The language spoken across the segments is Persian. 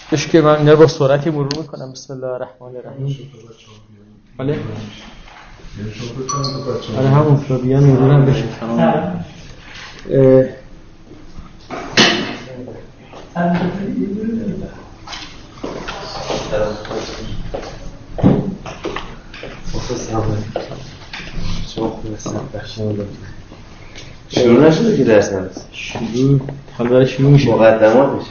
که من اینا رو با سرعتی مرور میکنم. بسم الله الرحمن الرحیم. بله آره همون رو بیان مرورم بشه تمام. شروع نشده که درس نرسه. شروع حالا داره شروع میشه. مقدمات میشه.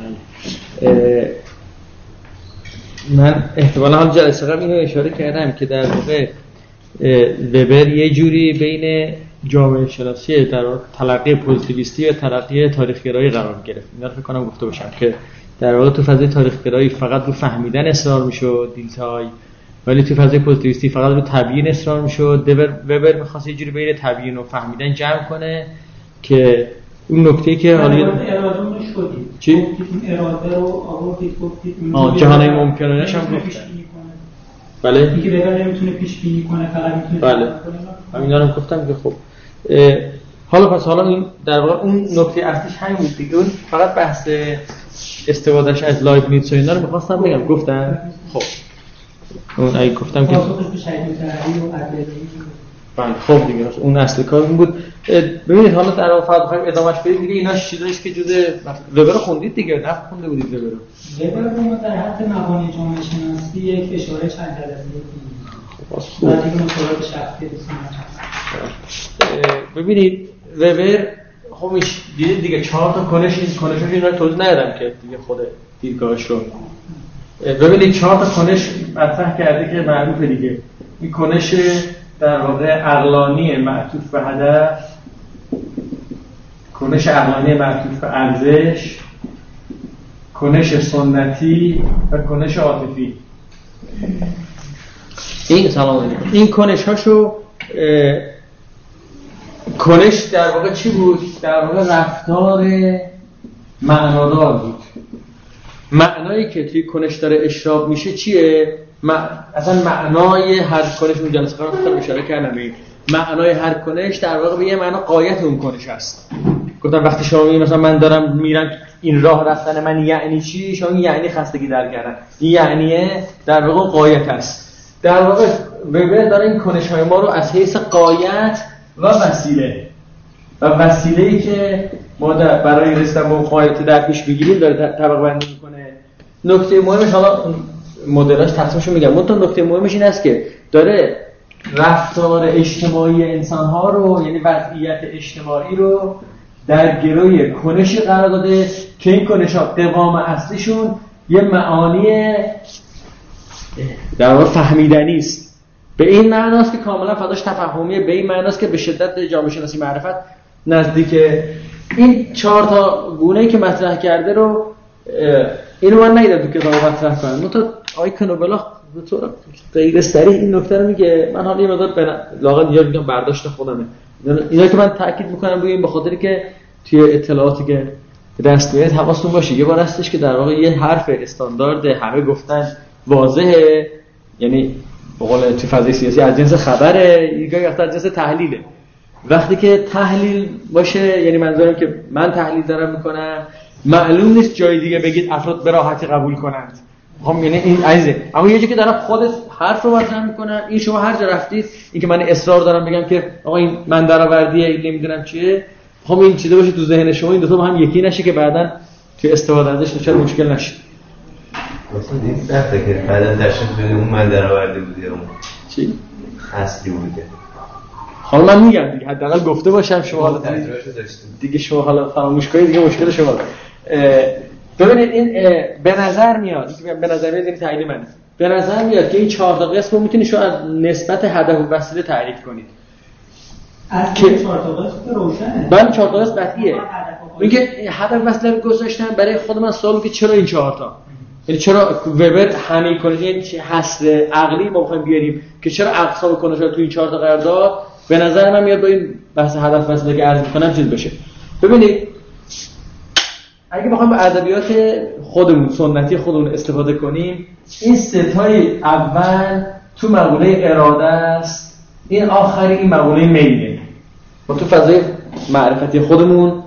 من احتمالا حال جلسه قبل اینو اشاره کردم که در واقع وبر یه جوری بین جامعه شناسی در واقع تلقی پوزیتیویستی و تلقی تاریخ گرایی قرار گرفت. اینا رو فکر کنم گفته باشم که در واقع تو فضای تاریخ گرایی فقط رو فهمیدن اصرار میشد دیتای، ولی تو فضای پوزیتیویستی فقط رو تبیین اصرار میشد. وبر می‌خواست یه جوری بین تبیین و فهمیدن جمع کنه که اون نکته‌ای که حالا اراده رو شدید چی؟ این اراده رو آوردید گفتید جهان ممکنه‌اش هم گفتن. بله اینکه وبر نمیتونه پیش بینی کنه، فقط میتونه بله همینا رو گفتم که خب حالا این در واقع اون نکته اصلیش همین بود دیگه. اون فقط بحث استفادهش از لایبنیتس و اینا رو می‌خواستم بگم. گفتم خب اون اگه گفتم که بله خب دیگه اون اصل کار این بود. ببینید حالا در واقع فقط بخوایم ادامهش بدیم دیگه. اینا چیزایی است که جزء وبر رو خوندید دیگه، نه خونده بودید وبر رو؟ وبر رو ما در حد مبانی جامعه شناسی یک اشاره چند جلسه خب بعد دیگه مطالعات شخصی ببینید وبر خب دیدید دیگه 4 تا کنشش اینا توضیح ندادم که دیگه خود دیدگاهش رو ببینید. 4 تا کنش مطرح کرده که معروفه دیگه. این کنش در واقع عقلانی معطوف به هدف، کنش عقلانی معطوف به ارزش، کنش سنتی و کنش عاطفی. این کنش هاشو کنش در واقع چی بود؟ در واقع رفتار معنادار بود. معنایی که توی کنش داره اشراق میشه چیه؟ اصلا معنای هر کنش اون جلسه قبل اشاره کردم به معنای هر کنش در واقع به یه معنا غایت اون کنش است. گفتم وقتی شما میگید مثلا من دارم میرم این راه رفتن من یعنی چی؟ شما یعنی خستگی در کردن. این یعنیه در واقع غایت است. در واقع وبر داره این کنش‌های ما رو از حیث غایت و وسیله‌ای که ما برای رسیدن به اون غایت در پیش بگیریم داره طبقه بندی می‌کنه. نکته مهمش حالا مدلش تقسیمشو میگم. اون تا نکته مهمش این است که داره رفتار اجتماعی انسان‌ها رو، یعنی وضعیت اجتماعی رو در گروی کنشی قرار داده که این کنش‌ها قوام اصلیشون یه معانی در واقع فهمیدنی است. به این معناست که کاملا فضاش تفهمیه، به این معناست که به شدت جامعه شناسی معرفت نزدیکه. این 4 تا گونه‌ای که مطرح کرده رو اینو من ندیدم تو کتاب مطرح کنم. تو آیکون بلا به طور غیر صریح این نکته رو میگه. من حالا یه مقدار لااقل اینجا میگم برداشت خودمه. اینا که من تاکید میکنم روی این به خاطر که توی اطلاعاتی که دست میاد حواستون باشه. یه بار هستش که در واقع یه حرف استاندارد همه گفتن واضحه، یعنی به قول توی فضای سیاسی از جنس خبره، یه وقت از جنس تحلیله. وقتی که تحلیل باشه یعنی منظورم که من تحلیل دارم میکنم، معلوم نیست جای دیگه بگید افراد به راحتی قبول کنند. خب یعنی این عیزه. اما یه جایی که دارم خودت حرف رو مطرح میکنم، این شما هر جا رفتید این که من اصرار دارم بگم که آقا این من درآوردیه نمیدونم چیه، خب این چیزا باشه تو ذهن شما، این دو تا با هم یکی نشه که بعداً توی استفاده ازش دچار مشکل نشه. مثلا این سخته که بعداً تشخیص بدیم اون من درآورده بودی اون چی اصلی بوده. حالا من میگم دیگه حداقل گفته باشم شما حالا دیگه شما حالا فراموش کنید دیگه مشکل شما. ببینید این به نظر میاد این تعریف منه. به نظر میاد که این 4 تا قسم رو میتونید شما از نسبت هدف و وسیله تعریف کنید. از 4 تا قسم روشنه. من 4 تا قسم قطعیه. میگه هدف وسیله رو گذاشتم برای خود من سوال که چرا این 4 تا؟ یعنی چرا وبر همین کنه این حصر عقلی ما بخوایم بیاریم که چرا اقسام کنش‌ها تو این 4 تا قرار داد؟ به نظر من میاد با این بحث هدف وسیله که عرض می‌کنم چیز بشه. ببینید اگه بخوایم به ادبیات خودمون سنتی خودمون استفاده کنیم، این ستای اول تو مقوله اراده است، این آخری این مقوله میله. ما تو فضای معرفتی خودمون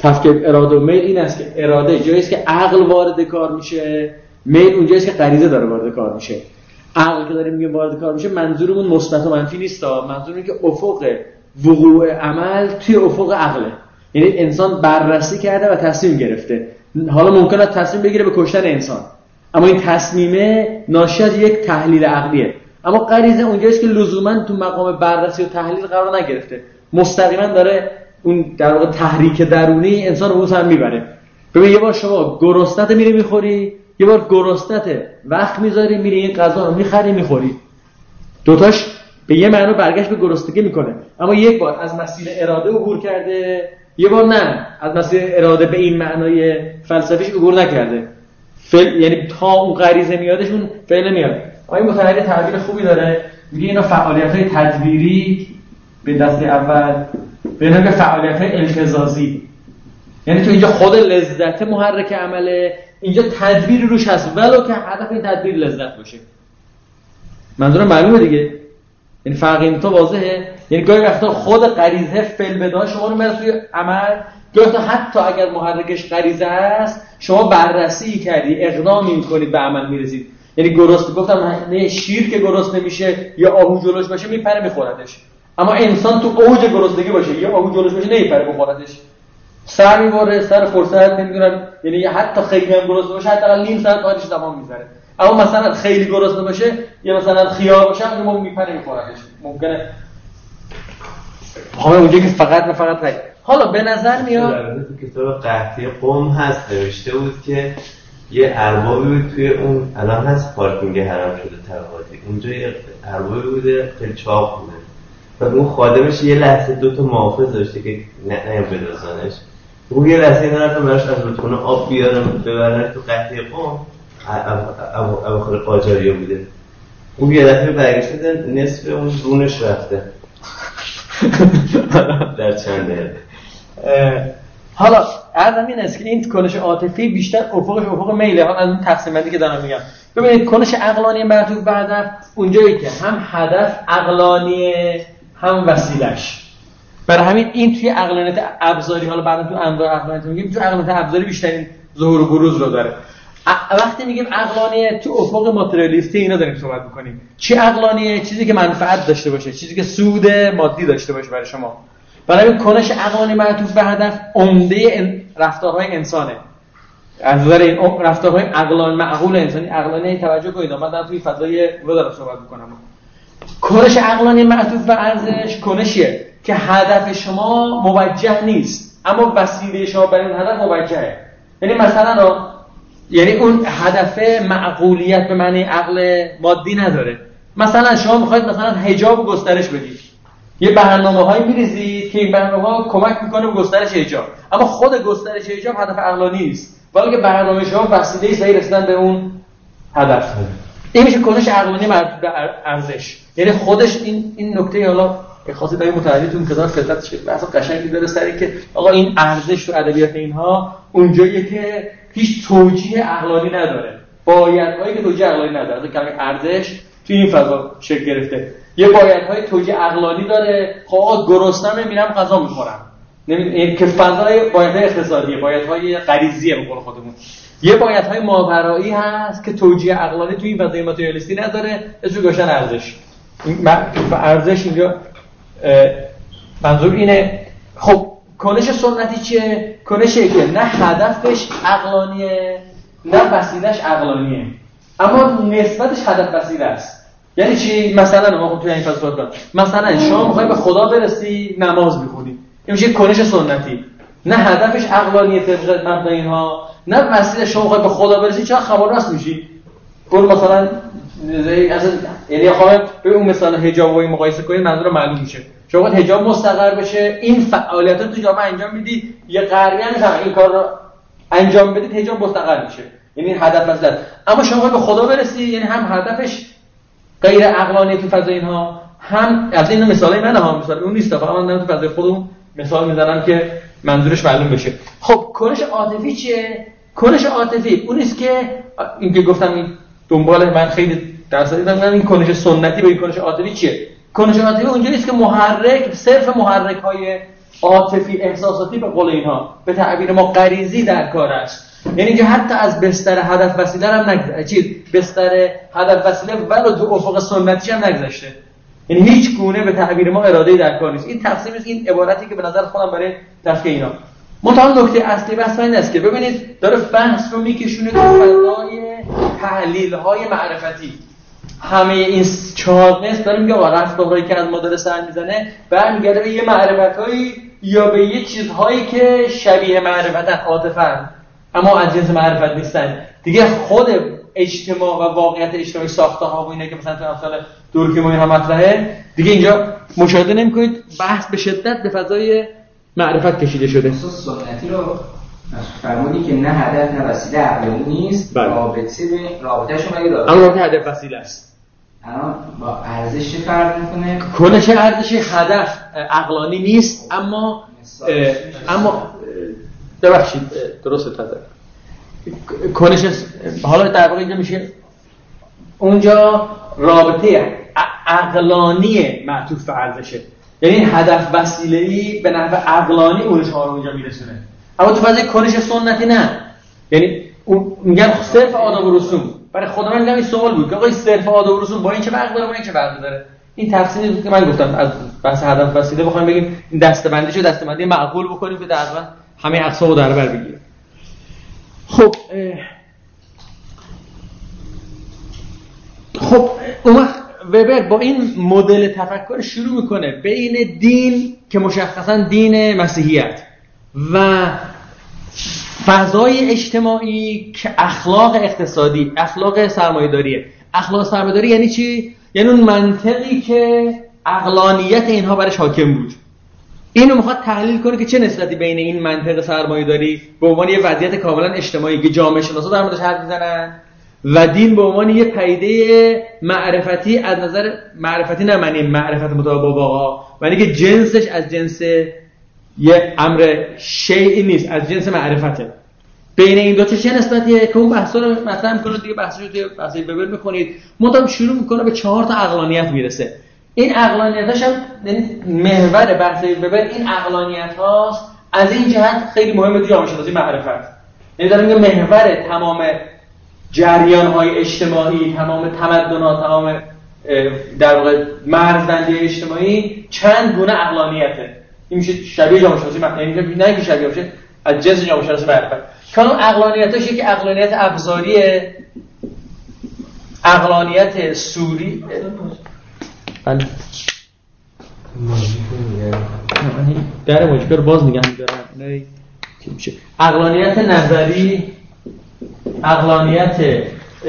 تفکیک اراده و میل این است که اراده جایی است که عقل وارد کار میشه، میل اونجایی است که غریزه داره وارد کار میشه. عقل که داریم میگیم وارد کار میشه، منظورمون مثبت و منفی نیست، منظور اینه که افق وقوع عمل توی افق عقله. یعنی انسان بررسی کرده و تصمیم گرفته. حالا ممکنه تصمیم بگیره به کشتن انسان، اما این تصمیمه ناشی از یک تحلیل عقلیه. اما غریزه اونجاییست که لزوما تو مقام بررسی و تحلیل قرار نگرفته، مستقیما داره اون در واقع تحریک درونی انسان رو هم میبره. ببین یه بار شما گرسنت میری میخوری، یه بار گرسنت وقت میذاری میری این غذا رو میخری میخوری. دوتاش به یه معنی برگشت به گرسنگی میکنه. اما یک بار از مسیر اراده عبور کرده، یه بار نه از مسیر اراده به این معنای فلسفیش عبور نکرده. یعنی تا اون غریزه میادش اون فعل نمیاد. آقای متحری تعبیر خوبی داره، میگه اینا فعالیت‌های تدبیری به دسته اول، به نوع فعالیت‌های التزازی. یعنی تو اینجا خود لذت محرک عمله، اینجا تدبیر روش هست ولو که هدف این تدبیر لذت باشه. منظورم معلومه دیگه، یعنی فرق این تو واضحه. یعنی گاهی وقتا خود غریزه فعل بدا شما رو میاره توی عمل، گاهی وقتا حتی اگر محرکش غریزه است شما بررسی کردی، اقدامی میکنید به عمل میرسید. یعنی گرسنه گفتم نه، شیر که گرسنه میشه یا آهو جلوش باشه میپره میخوردش، اما انسان تو اوج گرسنگی باشه یا آهو جلوش باشه نمیپره بخوردش، سر میبره، سر فرصت نمیدونم، یعنی حتی خیلی هم گرسنه باشه حداقل نیم ساعت آتش تمام میذاره. اما مثلا خیلی گرسنه باشه یا مثلا خیار باشه همون میپره میخوردش. ممکنه همه اونجا که فقط رای. حالا به نظر میاد تو کتاب قحطی قم هست نوشته بود که یه اربابی بود توی اون الان هست پارکینگ حرم شده تقاضی، اونجا یه اربابی بوده خیلی چاق بوده و اون خادمش یه لحظه 2 تا محافظ داشته که نه بدازانش. اون یه لحظه اینا رفتن براش از رودخونه آب بیارن ببرن تو قحطی قم، اواخر قاجاریه بوده. اون یه دفعه برگشته نصف اون رونش رفته در چند دقیقه. حالا عرضم این است که این کنش عاطفی بیشتر افقش افق میله. حالا از اون تقسیم بندی که دارم میگم، ببینید کنش عقلانی معطوف به هدف اونجایی که هم هدف عقلانیه هم وسیلش. برای همین این توی عقلانیت ابزاری، حالا بعدا تو انواع عقلانیت میگیم، تو عقلانیت ابزاری بیشترین ظهور و بروز رو داره. وقتی میگیم عقلانیه تو افق ماتریالیستی اینا داریم صحبت میکنیم. چی عقلانیه؟ چیزی که منفعت داشته باشه، چیزی که سود مادی داشته باشه برای شما. برای همین کنش عقلانی معطوف به هدف عمده رفتارهای انسانه. از نظر این رفتارهای عقلانی معقول انسانی، عقلانی توجه کنید، من دارم توی فضای رو دارم صحبت میکنم. کنش عقلانی معطوف به ارزش کنشیه که هدف شما موجه نیست اما وسیله شما برای اون هدف موجهه. یعنی مثلا یعنی اون هدف معقولیت به معنی عقل مادی نداره. مثلا شما میخواید مثلا حجاب گسترش بدید، یه برنامه‌هایی می‌ریزید که این برنامه‌ها کمک می‌کنه به گسترش حجاب، اما خود گسترش حجاب هدف عقلانی نیست، بلکه برنامه شما وسیله صحیح رسیدن به اون هدف. این میشه کنش عقلانی مربوط به ارزش. یعنی خودش این نکته حالا به خاطر دای متعالیتون کتاب فلسفه چه اصلا قشنگی داره سری که آقا این ارزش تو ادبیات اینها اونجاییه که هیچ توجیه عقلانی نداره، بایدهایی که توجیه عقلانی نداره. از کلمه ارزش تو این فضا شکل گرفته. یه بایدهای توجیه عقلانی داره، خب آقا گرسنمه میرم غذا میخورم، این که فضای بایدهای اقتصادیه، بایدهای غریزیه به قول خودمون. یه بایدهای ماورایی هست که توجیه عقلانی تو این فضای ماتریالیستی نداره، اسمش گذاشتن ارزش. این ارزش اینجا منظور اینه. خب کنش سنتی چیه؟ کنشی که نه هدفش عقلانیه نه وسیلش عقلانیه، اما نسبتش هدف وسیله است. یعنی چی؟ مثلا ما توی این فلسفه کنیم، مثلا شما میخوای به خدا برسی نماز میخونی، این میشه کنش سنتی. نه هدفش عقلانیه طبق مبنای اینها، نه وسیله. شما میخوای به خدا برسی چرا خبر راست میشی؟ گل مثلا یعنی خواهد به اون مثال حجاب و این مقایسه کنید منظور معلوم میشه. شما باید حجاب مستقر بشه، این فعالیت رو تو جامعه انجام میدی، یه قریه هم این کار رو انجام بدید حجاب مستقر میشه، یعنی هدف مثلا. اما شما به خدا برسی یعنی هم هدفش غیر عقلانی تو فضای اینها، هم از این مثالای من هم مثال اون نیست، فقط من تو فضای خودم مثال میزنم که منظورش معلوم بشه. خب کنش عاطفی چیه؟ کنش عاطفی اون است که این که گفتم این دنبال من خیلی درس دیدم، این کنش سنتی با این کنش عاطفی چیه؟ کنش عاطفی اونجایی است که محرک صرف محرک‌های عاطفی احساساتی به قول اینها به تعبیر ما غریزی در کار است. یعنی که حتی از بستر هدف وسیله هم بستر هدف وسیله ولو تو افق سنتیش هم نگذشته. یعنی هیچ گونه به تعبیر ما اراده‌ای در کار نیست. این تقسیم است، این عبارتی که به نظر خودم برای تفکیک اینا. منتها نکته اصلی بحث این است که ببینید داره بحث رو میکشونه تو فضای تحلیل‌های معرفتی. همه این 4 قسم داره میگه رفتارهایی که از ما داره سر میزنه برمیگرده به یه معرفتایی یا به یه چیزهایی که شبیه معرفتن، عاطفن، اما از جنس معرفت نیستن. دیگه خود اجتماع و واقعیت اجتماعی ساخته‌ها و اینا که مثلا تو امثال دورکیم و اینها مطرحه، دیگه اینجا مشاهده نمی‌کنید بحث به شدت به فضای معرفت کشیده شده. اساس سنتی رو فرمودی که نه هدف نه وسیله عقلانی نیست. رابطه‌شون مگه داره؟ اما رابطه هدف وسیله است. الان با ارزش چه فرق می‌کنه؟ کنش ارزش هدف عقلانی نیست، اما ببخشید درست تذکر کنش حالا در واقع اینجا میشه اونجا رابطه عقلانی معطوف به ارزشه، یعنی هدف وسیله‌ای به نحو عقلانی اونش ها رو اونجا میرسونه. اما تو فضای کنش سنتی نه، یعنی میگن صرف آداب و رسوم. برای خود من این سوال بود که آقای صرف آداب و رسوم با این چه فرق داره با این چه فرق داره؟ این تفسیری بود که من گفتم از بحث هدف وسیله بخوایم بگیم این دسته‌بندیشو دسته‌بندی معقول بکنیم که تقریبا همه اقسامو در بر بگیره. خب اون وقت وبر با این مدل تفکر شروع میکنه بین دین که مشخصا دین مسیحیت و فضای اجتماعی که اخلاق اقتصادی، اخلاق سرمایه‌داریه. اخلاق سرمایه‌داری یعنی چی؟ یعنی اون منطقی که عقلانیت اینها برش حاکم بود. اینو میخواد تحلیل کنه که چه نسبتی بین این منطق سرمایه‌داری به عنوان یه وضعیت کاملا اجتماعی که جامعه شناسا در موردش حرف میزنن و دین به عنوان یه پدیده معرفتی از نظر معرفتی، نه معنی معرفت مطابق با واقع، معنی که جنسش از جنس یه امر شیئی نیست، از جنس معرفته. بین این دو چه نسبتیه که اون بحثا رو مطرح می‌کنه دیگه، بحثش رو بحثی ببر می‌کنید. منتها شروع می‌کنه به 4 تا عقلانیت میرسه. این عقلانیتاش هم یعنی محور بحث وبر این عقلانیت هاست. از این جهت خیلی مهمه تو جامعه شناسی معرفت. یعنی داره میگه محور تمام جریان‌های اجتماعی، تمام تمدن‌ها، تمام در واقع مرزبندی اجتماعی چند گونه عقلانیته. این میشه شبیه جامعه شناسی، یعنی نه که شبیه باشه، از جنس جامعه شناسی معرفت. کانون عقلانیتاش که عقلانیت ابزاریه، عقلانیت سوری، بله در موجبه رو باز نگه می‌دارم. نه چی میشه؟ عقلانیت نظری، عقلانیت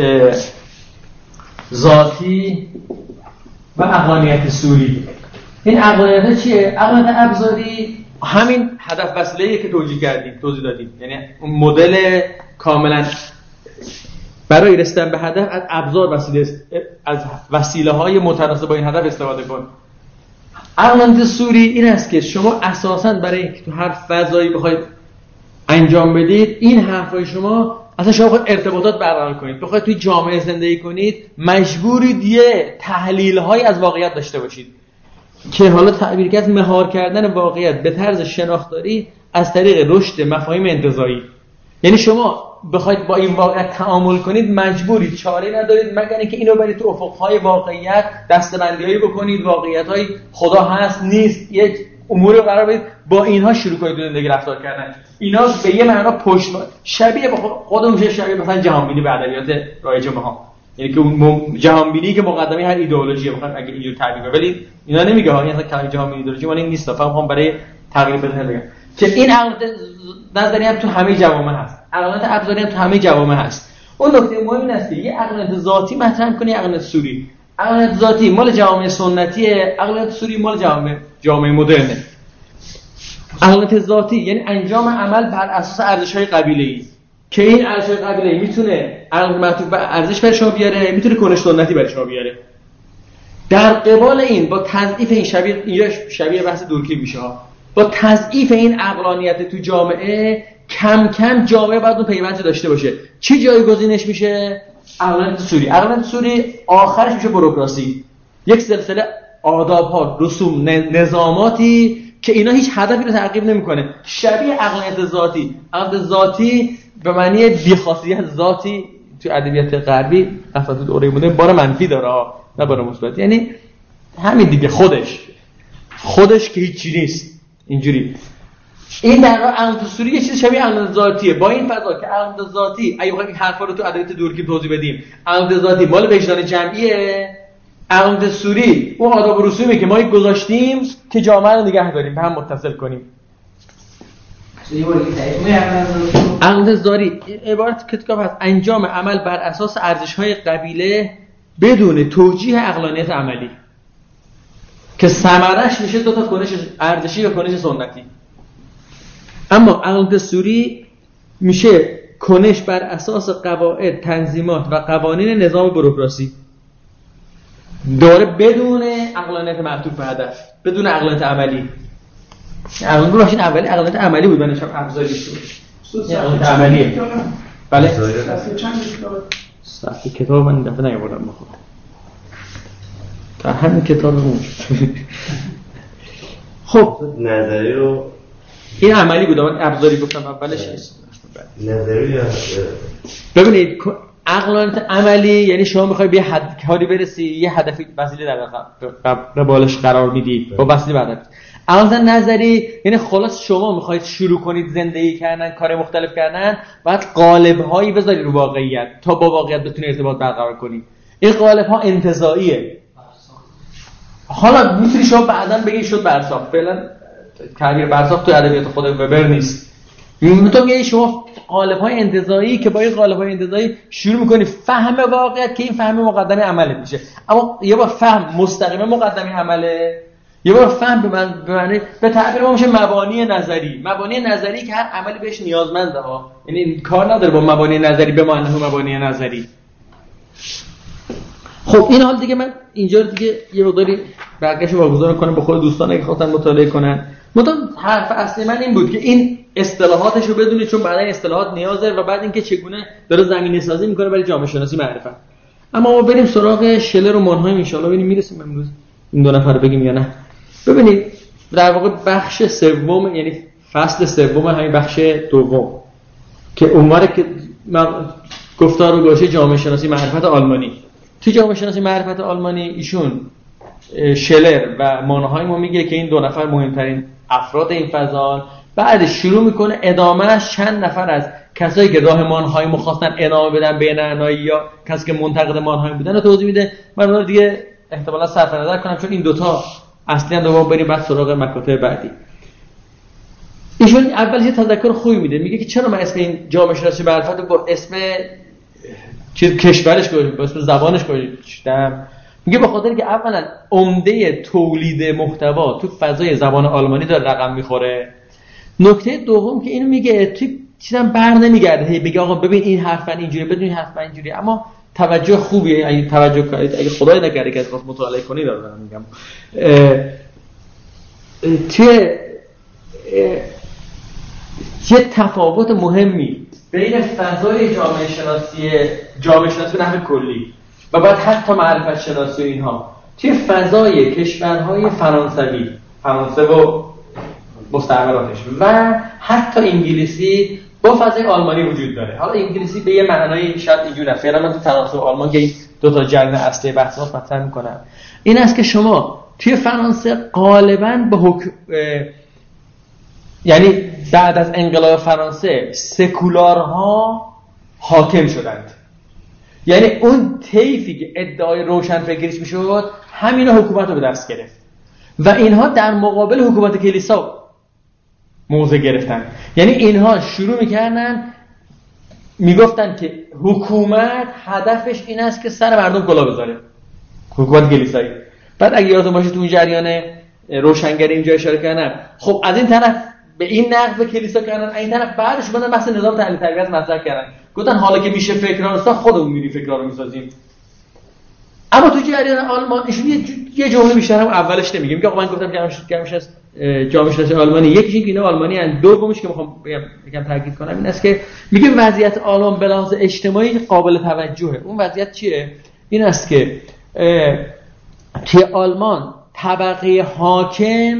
ذاتی و عقلانیت سوری. این عقلانیت چیه؟ عقلانیت ابزاری همین هدف وسیله‌ای که توضیح دادیم، یعنی اون مدل کاملا برای رسیدن به هدف از ابزار از وسیله‌های متناسب با این هدف استفاده کن. عقلانیت سوری این است که شما اساساً برای اینکه تو هر فضایی بخواید انجام بدید، این حرفای شما اصلا شما خود ارتباطات برقرار کنید، بخواید توی جامعه زندگی کنید، مجبورید یه تحلیل‌های از واقعیت داشته باشید که حالا تعبیر کرد مهار کردن واقعیت به طرز شناختاری از طریق رشد مفاهیم انتزاعی. یعنی شما بخواید با این واقعیت تعامل کنید مجبورید، چاره‌ای ندارید مگر اینکه اینو برید تو افق‌های واقعیت دسته‌بندی‌هایی بکنید، واقعیت‌های خدا هست نیست، یک امور رو قرار بدید با اینها شروع کنید زندگی رفتار کردن. اینا به یه معنا شبیه به خودمون میشه، شبیه مثلا جهانبینی به ادبیات رایج ما، یعنی که اون جهانبینی که مقدمه هر ایدئولوژیه، بخوام اگه اینجور تعبیر کنم، ولی اینا نمیگه ها، یعنی کلمه جهانبینی ایدئولوژی معنی نیست، فقط برای تغییر بدن بگم که این عقلانیت نظری هم تو همه جوامع هست، عقلانیت ابزاری هم تو همه جوامع هست. اون نکته مهم این است که یه عقلانیت ذاتی مطرح کنی، عقلانیت سوری. عقلانیت ذاتی مال جوامع سنتیه، عقلانیت سوری مال جامعه مدرنه. عقلانیت ذاتی یعنی انجام عمل بر اساس ارزش‌های قبیله‌ای که این ارزش‌های قبیله‌ای میتونه عقل معطوف به ارزش برای شما بیاره، میتونه کنش سنتی برای شما بیاره. در قبال این با تضعیف این شبیه بحث دورکیم میشه ها، با تضعیف این عقلانیت تو جامعه کم کم جامعه باید اون پیوند داشته باشه. چی جایگزینش میشه؟ عقلانیت سوری. عقلانیت سوری آخرش میشه بوروکراسی، یک سلسله آداب‌ها، رسوم، نظاماتی که اینا هیچ هدفی رو تعقیب نمیکنه، شبیه عقلانیت ذاتی. عقلانیت ذاتی به معنی بی‌خاصیت ذاتی تو ادبیات غربی اصلا تو دوره مدرن بار منفی داره نه بار مثبت. یعنی همین دیگه، خودش که هیچی نیست اینجوری. این در واقع عقل سوری یه چیز شبیه عقل ذاتیه، با این فضا که عقل ذاتی اگه بخوایم این حرفا رو تو ادبیات دورکی توضیح بدیم، عقل ذاتی مال وجدان جمعیه، عقل سوری اون آداب و رسومی که ما گذاشتیم که جامعه رو نگه داریم، به هم متصل کنیم. عقل ذاتی عبارت کتاب هست انجام عمل بر اساس ارزش‌های قبیله بدون توجیه عقلانیت عملی، که ثمرش میشه دو تا کنش ارزشی و کنش سنتی. اما عقل سوری میشه کنش بر اساس قواعد، تنظیمات و قوانین نظام بوروکراسی، داره بدون عقلانیت معطوف به هدف، بدون عقلانیت عملی. عقل رو باشین اولی عقلانیت عملی بود، منش ابزاریش بود، عقلانیت عملیه. بله صفحه کتاب من دفعه نیاوردم بخونم، تا همین کتاب موجود. خب نظری رو این عملی بود، من ابزاری گفتم اولش. نظری ببینید عقلانیت عملی یعنی شما میخوای به حد کاری برسی، یه هدفی وسیله در بالش قرار میدی با وسیله هدف. عقلانیت نظری یعنی خلاص شما میخواید شروع کنید زندگی کردن، کار مختلف کردن، بعد قالب‌هایی بذاری رو واقعیت تا با واقعیت بتونی ارتباط برقرار کنی. این قالب‌ها انتزاعیه. حالا میتونی شما بعداً بگی شد برساخت، فعلا تعبیر برساخت تو ادبیات خود وبر نیست. میتونم یه شما قالب‌های انتزاعی که با این قالب‌های انتزاعی شروع می‌کنی فهم واقعیت که این فهم مقدمه عمله میشه. اما یه بار فهم مستقیما مقدمه عمله، یه بار فهم به معنی به تعبیر ما میشه مبانی نظری. مبانی نظری که هر عملی بهش نیازمنده ها، یعنی کار نداره با مبانی نظری به معنی مبانی نظری. خب این حال دیگه من اینجا دیگه یه مقداری برگشت واگذار کنم به خود دوستان اگه خواستن مطالعه کنن. حرف اصلی من این بود که این اصطلاحاتش رو بدونید، چون بعدا این اصطلاحات نیازه و بعد اینکه چگونه داره زمینه سازی میکنه برای جامعه شناسی معرفت. اما ما بریم سراغ شلر و مانهایم ان شاءالله ببینیم میرسیم امروز این دو نفر بگیم یا نه. ببینید در واقع بخش سوم یعنی فصل سوم همین بخش دوم که عنوانه که گفتار و گوشه جامعه شناسی معرفت آلمانی. تو جامعه شناسی معرفت آلمانی ایشون شلر و مانهایم میگه که این دو نفر مهمترین افراد این فضا. بعد شروع میکنه ادامهش چند نفر از کسایی که راه مانهایم خواستن ادامه بدن به نعنایی یا کسی که منتقد مانهایم بودن رو توضیح میده. من اون دیگه احتمالاً صرف نظر کنم چون این دوتا اصلا دوام بریم بعد سراغ مکاتب بعدی. ایشون اول یه تذکر خوبی میده، میگه که چرا من اسم این جامعه شناسی معرفت رو با اسم چیز کشورش گذاشتم، با اسم زبانش گذاشتم. میگه به خاطر که اولا عمده تولید محتوا تو فضای زبان آلمانی داره رقم میخوره. نکته دوم که اینو میگه تو چیزام بر نمیگرده هی بگه آقا ببین این حرف من اینجوریه بدون این حرف من اینجوریه، اما توجه خوبیه اگه توجه کنید، اگه خدای نکرده که از مطالعه کنید دارم میگم چه تفاوت مهمی بین فضای جامعه شناسی به نحو کلی و بعد حتی معرفت شناسی و اینها توی فضای کشورهای فرانسه و مستعمراتش و حتی انگلیسی با فضای آلمانی وجود داره. حالا انگلیسی به یه معنای شاید اینجوری نه، فعلا من تو فرانسه و آلمان که این دو تا جریان اصلی بحثات مطرح میکنم این است که شما توی فرانسه غالباً یعنی بعد از انقلاب فرانسه سکولارها حاکم شدند. یعنی اون طیفی که ادعای روشنفکریش میشد همینا حکومت رو به دست گرفت و اینها در مقابل حکومت کلیسا موضع گرفتن. یعنی اینها شروع میکردن میگفتن که حکومت هدفش این است که سر مردم کلاه بذاره، حکومت کلیسایی. بعد اگه یادتون باشه تو اون جریان روشنگری اینجا اشاره کردن، خب از این طرف به این نقد به کلیسا کردن، این طرف بعدش اومدن بحث نظام تعلیم تربیت مطرح کردن، گفتن حالا که میشه فکرها رو خودمون میریم فکرها رو میسازیم. اما تو جریان آلمان ایشون یه جمله بیشتر هم اولش نمیگه، میگه آقا من گفتم جامعه شناسی جامعه شناسی آلمانی، یکیش اینکه اینا آلمانی ان، دومیش که میخوام بگم تاکید کنم این است که میگه وضعیت آلمان به لحاظ اجتماعی قابل توجهه. اون وضعیت چیه؟ این است که توی آلمان طبقه حاکم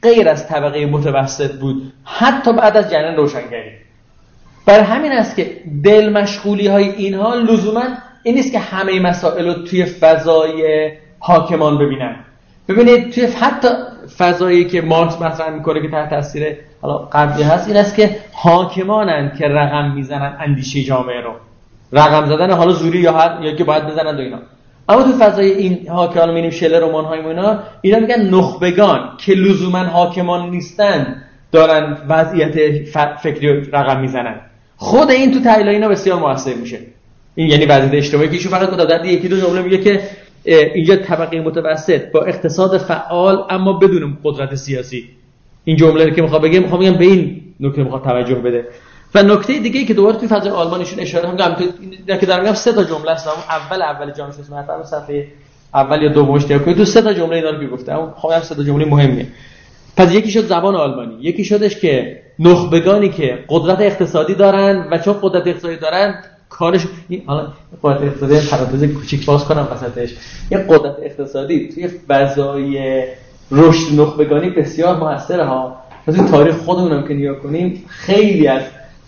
غیر از طبقه متوسط بود، حتی بعد از جریان روشنگری. برای همین است که دل مشغولی های اینها لزوما این نیست که همه مسائل رو توی فضای حاکمان ببینن. ببینید توی حتی فضایی که مارکس مطرح میکنه که تحت تاثیر حالا غربی هست، این است که حاکمانن که رقم میزنن اندیشه جامعه رو، رقم زدن حالا زوری یا که باید بزنن و اینا. اما تو فضای این حاکمان میبینیم شلر رمان های اینا میگن نخبگان که لزوما حاکمان نیستن دارن وضعیت فکری رقم میزنن. خود این تو تحلیل اینا بسیار موثر میشه. این یعنی وضعیت اجتماعی که ایشون فقط در یکی دو جمله میگه که اینجا طبقه متوسط با اقتصاد فعال اما بدون قدرت سیاسی. این جمله که میخوام بگم به این نکته میخواد توجه بده. و نکته دیگه که دوباره توی فضای آلمانیشون اشاره میکنم که در میگم 3 تا جمله است. اول جامعه شناسی مثلا صفحه اول یا دومش که تو 3 تا جمله اینا رو گفتم، خب 3 تا جمله مهمه. پس یکی شد زبان آلمانی، یکی شدش که نخبگانی که قدرت اقتصادی دارن و چون قدرت اقتصادی دارن کارش حالا قدرت اقتصادی پرانتز کوچیک باز کنم وسطش، یه قدرت اقتصادی توی فضای رشد نخبگانی بسیار موثره ها. مثلا تاریخ خودمونم که نگاه کنیم خیلی از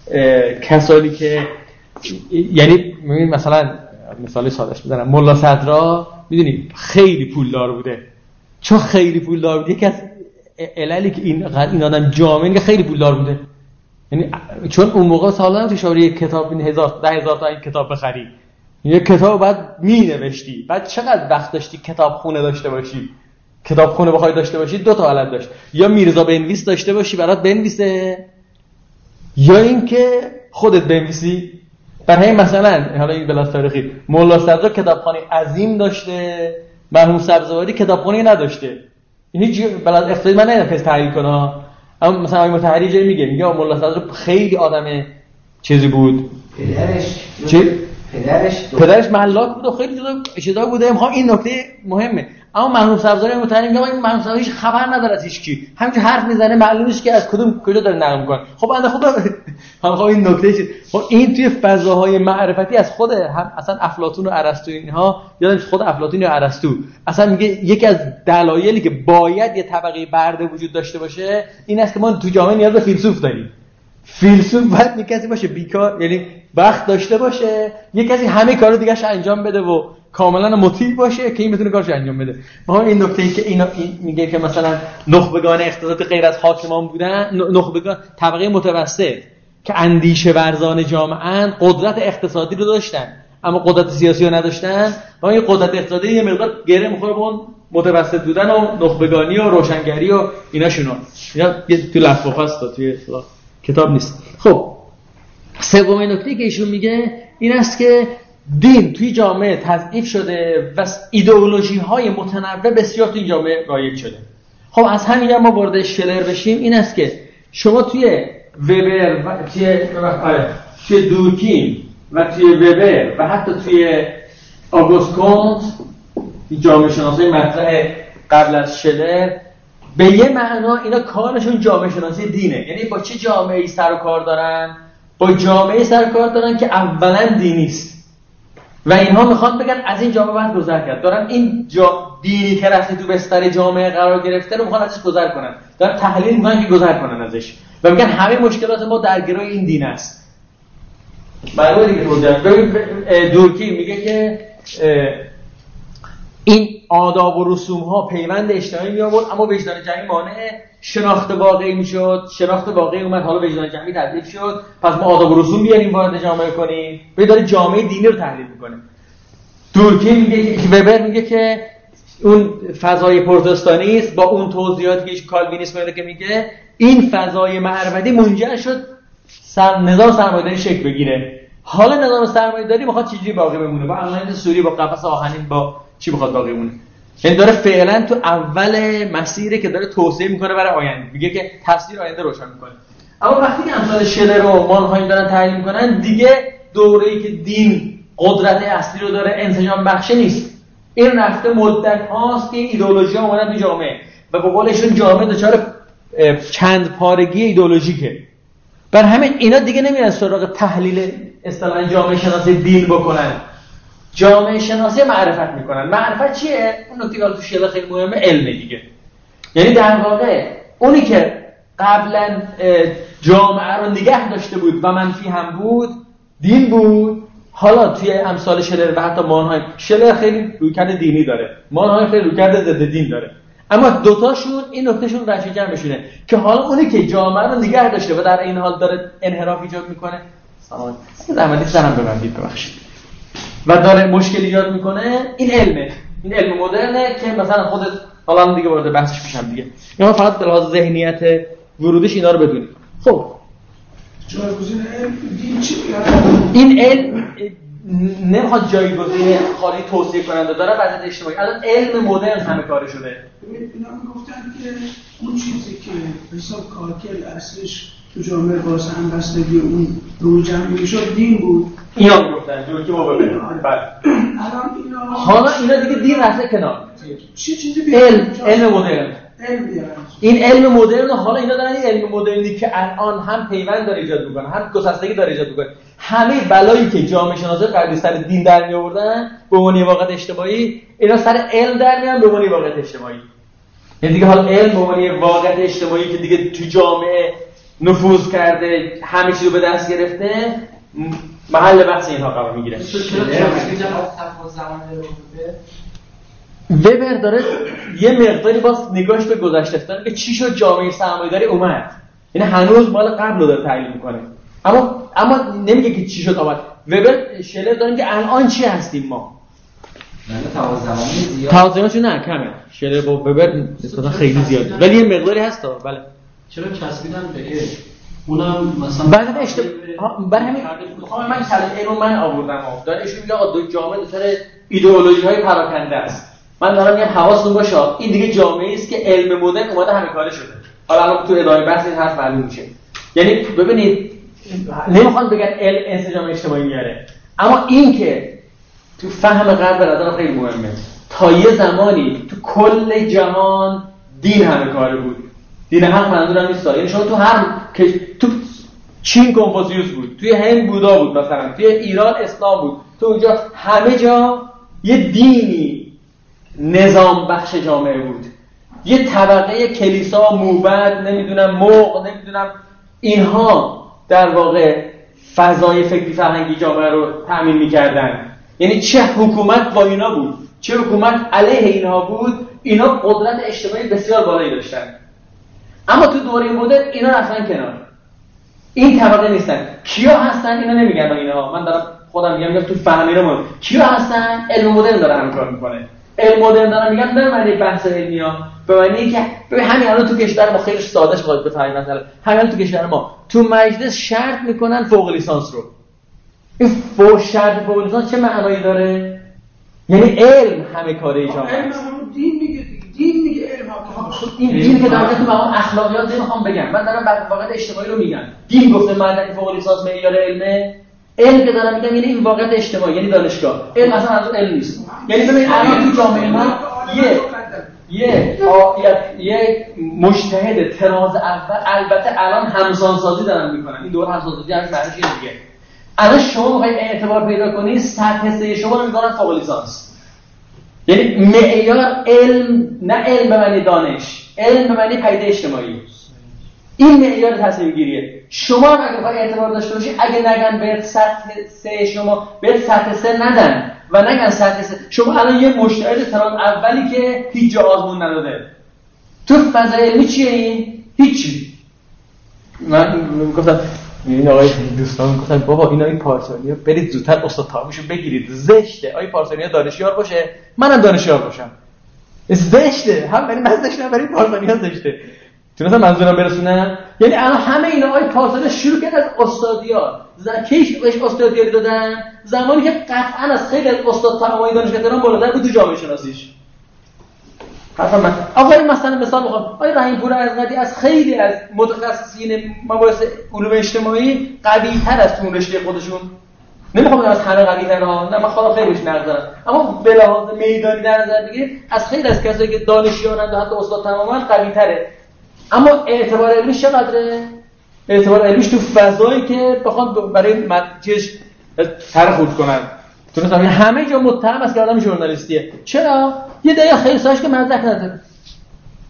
کسانی که یعنی ببین مثلا مثال سادهش میزنم، ملا صدرا میدونی خیلی پولدار بوده. چون خیلی پولدار بوده یکی از عللی که این آدم جامعه که خیلی پولدار بوده، یعنی چون اون موقع سالا تو شوری یک کتاب 10,000 تا این کتاب بخری، یک کتاب بعد می‌نوشتی، بعد چقدر وقت داشتی کتابخونه داشته باشی. کتابخونه بخوای داشته باشی 2 تا حالت داشت، یا میرزا بنویس داشته باشی برات بنویسه، یا اینکه خودت بنویسی. برای مثلا حالا این بلاس تاریخی مولا صدرا کتابخانه عظیم داشته، مرحوم سبزواری کتابخانه نداشته. این هیچ بلاس اقتصادی من نمی‌خوام تحلیل کنم، اما مثلا این متحری جایی میگه مولا صدرا خیلی آدم چیزی بود. پدرش ملاک بود و خیلی چیزا بوده. میخوام این نکته مهمه. اما مرحوم سبزواری متحری میگه این مرحوم سبزواری هیچ خبر نداره از هیچ کی، همینجوری حرف میزنه معلومه که از کجا داره نقل میکنه. خب بنده خدا هم این نکته چیه؟ خب این توی فضاهای معرفتی از خود هم اصلا افلاطون و ارسطو اینها، یادم خود افلاطون و ارسطو اصلا میگه یکی از دلایلی که باید یه طبقه برده وجود داشته باشه این است که ما تو جامعه نیاز به فیلسوف داریم. فیلسوف باید کسی باشه بیکار، یعنی وقت داشته باشه، یه کسی همه کارو دیگه‌اش انجام بده و کاملا مطیع باشه که این بتونه کارش انجام بده. ما این نکته‌ای که این میگه که مثلا نخبگان اقتصادی غیر از حاکمان بودن، نخبگان طبقه متوسط که اندیشه ورزان جامعه قدرت اقتصادی رو داشتن اما قدرت سیاسی رو نداشتن. ما این قدرت اقتصادی یه مقدار گره می‌خوره به اون متوسط بودن و نخبگانی و روشنگری و ایناشونو. اینا تو لفظ هست توی کتاب نیست. خب سومین نکته‌ای که ایشون میگه این است که دین توی جامعه تضعیف شده و ایدئولوژی‌های متنوع بسیار توی جامعه رایج شده. خب از همین ما وارد شلر بشیم، این است که شما توی وبر و توی دورکیم و توی وبر و حتی توی آگوست کونت جامعه شناسی مطرح قبل از شلر به یه معنا اینا کارشون جامعه شناسی دینه. یعنی با چه جامعه‌ای سر و کار دارن؟ با جامعه‌ای سر و کار دارن که اولا دینی است و اینها میخوان بگن از این جامعه باید گذر کرد. دارن این دینی که رفته تو بستر جامعه قرار گرفته رو میخوان ازش گذر کنن، دارن تحلیل میکنن که گذر کنن ازش و میگن همه مشکلات ما در گروی این دین است. معلومه دیگه دورکیم میگه که این آداب و رسوم ها پیوند اجتماعی می آورد اما وجدان جمعی مانع شناخت واقعی میشد. شناخت واقعی اومد، حالا وجدان جمعی تضعیف شد، پس ما آداب و رسوم بیاریم وارد جامعه کنیم. به داره جامعه دینی رو تحلیل میکنه. دورکیم میگه که وبر میگه که اون فضای پروتستانی است با اون توضیحاتی که کالوینیسم میده که میگه این فضای معرفتی منجر شد نظام سرمایه‌داری شکل بگیره. حالا نظام سرمایه‌داری میخواد چجوری باقی بمونه؟ با علایق سوری، با قفس آهنین، با چی بخواد باقی بمونه؟ یعنی داره فعلا تو اول مسیره که داره توسعه میکنه برای آینده، میگه که تصویر آینده روشن میکنه. اما وقتی که امثال شلر و مانهایم دارن تحلیل میکنن، دیگه دوره‌ای که دین قدرت اصلی رو داره انسجام بخش نیست. این رفته مدت هاست که ایدئولوژی ها اومدن تو جامعه و به قولشون جامعه دچار چند پارگی ایدئولوژیکه. بر همین اینا دیگه نمیرن سراغ تحلیل اصطلاحاً جامعه شناسی دین بکنن، جامعه شناسی معرفت میکنن. معرفت چیه؟ اون نکته که تو شلر خیلی مهمه، علم دیگه. یعنی در واقع اونی که قبلا جامعه رو نگه داشته بود و منفی هم بود دین بود، حالا توی امثال شلر و حتی مانهای، شلر خیلی رویکرد دینی داره، مانهای خیلی رویکرد ضد دین داره، اما دوتاشون این نکتهشون رشد جمعشونه که حالا اونی که جامعه رو نگه داشته و در این حال داره انحراف ایجاد میکنه، زحمتی سرم ببندید ببخشید، و داره مشکل ایجاد میکنه، این علم مدرنه که مثلا خودت حالا دیگه وارد بحثش میشم دیگه. اینا فقط به لحاظ ذهنیت ورودش اینا رو بدونید. خب جایگزین علم دین چی این علم نمیخواد جایگزین خالی توصیه کننده داره وضعیت اجتماعی. الان علم مدرن همه کاره شده. اینا میگفتن که اون چیزی که حساب کارکل اصلش تو جامعه واسه همبستگی اون روی جمعی میشد دین بود. اینا میگفتن جور که ما ببینیم. حالا اینا دیگه دین رفته کنار. چی چیزی علم مدرن. این علم مدرن، حالا اینا دارن این علم مدرنی که الان هم پیوند داره ایجاد میکنه، هم گسستگی داره ایجاد میکنه، همه بلایی که جامعه شناسای غربی سر دین در میآوردن به عنوان واقعیت اجتماعی، اینا سر علم در میان به عنوان واقعیت اجتماعی. یعنی دیگه حالا علم به عنوان واقعیت اجتماعی که دیگه تو جامعه نفوذ کرده، همه چیزو به دست گرفته، محل بحث اینها قرار میگیره. وبر داره یه مقداری باز نگاهش به گذشته است، که چی شد جامعه سرمایه‌داری اومد، یعنی هنوز مال قبل رو داره تحلیل میکنه، اما نمیگه که چی شد آمد. وبر شلر داریم که الان چی هستیم ما. تفاوتش نه کمه، شلر با وبر نسبتا خیلی زیاده، ولی یه مقداری هست تا بله. چرا چسبیدن به علم؟ اونم مثلا بعد برای همین میخوام من کلمه علم من آوردم، داره ایشون میگه آقا دو جامعه دو سر ایدئولوژی‌های پراکنده است. من دارم میگم حواستون باشه این دیگه جامعه‌ای است که علم مدرن اومده همه کاره شده. حالا الان تو ادامه بحث این حرف معلوم میشه. یعنی ببینید نمیخوام بگن علم انسجام اجتماعی میاره، اما این که تو فهم غرب به نظر خیلی مهمه. تا یه زمانی تو کل جهان دین همه کاره بود. دین حق منظورم نیست، یعنی شما تو تو چین کنفوسیوس بود، توی هند بودا بود، مثلا توی ایران اسلام بود، تو اونجا همه جا یه دینی نظام بخش جامعه بود، یه طبقه کلیسا، موبد، نمیدونم موق، نمیدونم اینها در واقع فضای فکری فرهنگی جامعه رو تأمین می‌کردن. یعنی چه حکومت با اینا بود، چه حکومت علیه اینها بود، اینا قدرت اجتماعی بسیار بالایی داشتن. اما تو دوره مدرن اینا رفتن کنار، این طبقه نیستن. کیا هستن اینا نمیگن اینا، من دارم خودم میگم تو فهمیدم کیا هستن. علم مدرن داره همین کار میکنه. علم مدرن دارن میگن به معنی بحث علمیا، به معنی که همین الان تو کشور ما خیلی سادهش بخواد بفهمید، مثلا همین تو کشور ما تو مجلس شرط میکنن فوق لیسانس رو. این شرط فوق لیسانس چه معنایی داره؟ یعنی علم همه کاره جامعه است. دین میگه علم این دین که در تو مقام اخلاقیات نمیخوام بگم، من دارم واقعیت اجتماعی رو میگم. دین گفته مدرک فوق لیسانس معیار علمه، علم که دارم میگم یعنی این واقعیت اجتماعی، یعنی دانشگاه. علم اصلا از علم نیست. یعنی ببین الان تو جامعه ما یه مجتهد تراز اول، البته الان همسانسازی دارن میکنن، این دور همسانسازی همش معنیش اینه دیگه. الان شما میخواید اعتبار پیدا کنید، سطح سه شما رو میذارن فوق لیسانس. یعنی معیار علم، نه علم به معنی دانش، علم به معنی پدیده اجتماعی. این معیار تصمیم گیریه. شما اگه بخواید اعتبار داشته باشید، اگه نگن به سطح سه شما، به سطح سه ندن و نگن سطح سه، شما الان یه مجتهد تراز اولی که هیچ جا آزمون نداده تو فضای علمی چیه این؟ هیچی. من گفتم این آقای دوستان گفتن بابا اینا این پارسانیا برید زودتر استاد تامشو بگیرید، زشته. آقای پارسانیا دانشیار باشه، منم دانشیار باشم، زشته. هم برای من زشته، هم برای پارسانیا زشته. تونستم منظورم برسونم؟ یعنی الان همه اینا آقای پارسانیا شروع کردن از استادیار، کیش بهش استادیاری دادن زمانی که قطعا از خیلی از استاد تمامی دانشگاهان بالاتر بود تو جامعه شناسیش. حرفم من آقای مثلا مثال میخوام، آقای رحیم پور ازغدی از خیلی از متخصصین مباحث علوم اجتماعی قوی‌تر از اون رشته خودشون، نمیخوام بگم از همه قوی‌تر ها، نه من خودم خیلی بهش نقد دارم، اما به لحاظ میدانی در نظر بگیرید از خیلی از کسایی که دانشیارند و حتی استاد تماما قوی‌تره. اما اعتبار علمیش چقدره؟ اعتبار علمیش تو فضایی که بخوام برای چیز طرح کنن، تو همه جا متهم است که آدم ژورنالیستیه. چرا؟ یه دقیقه خیلی ساش که مدرک نداره.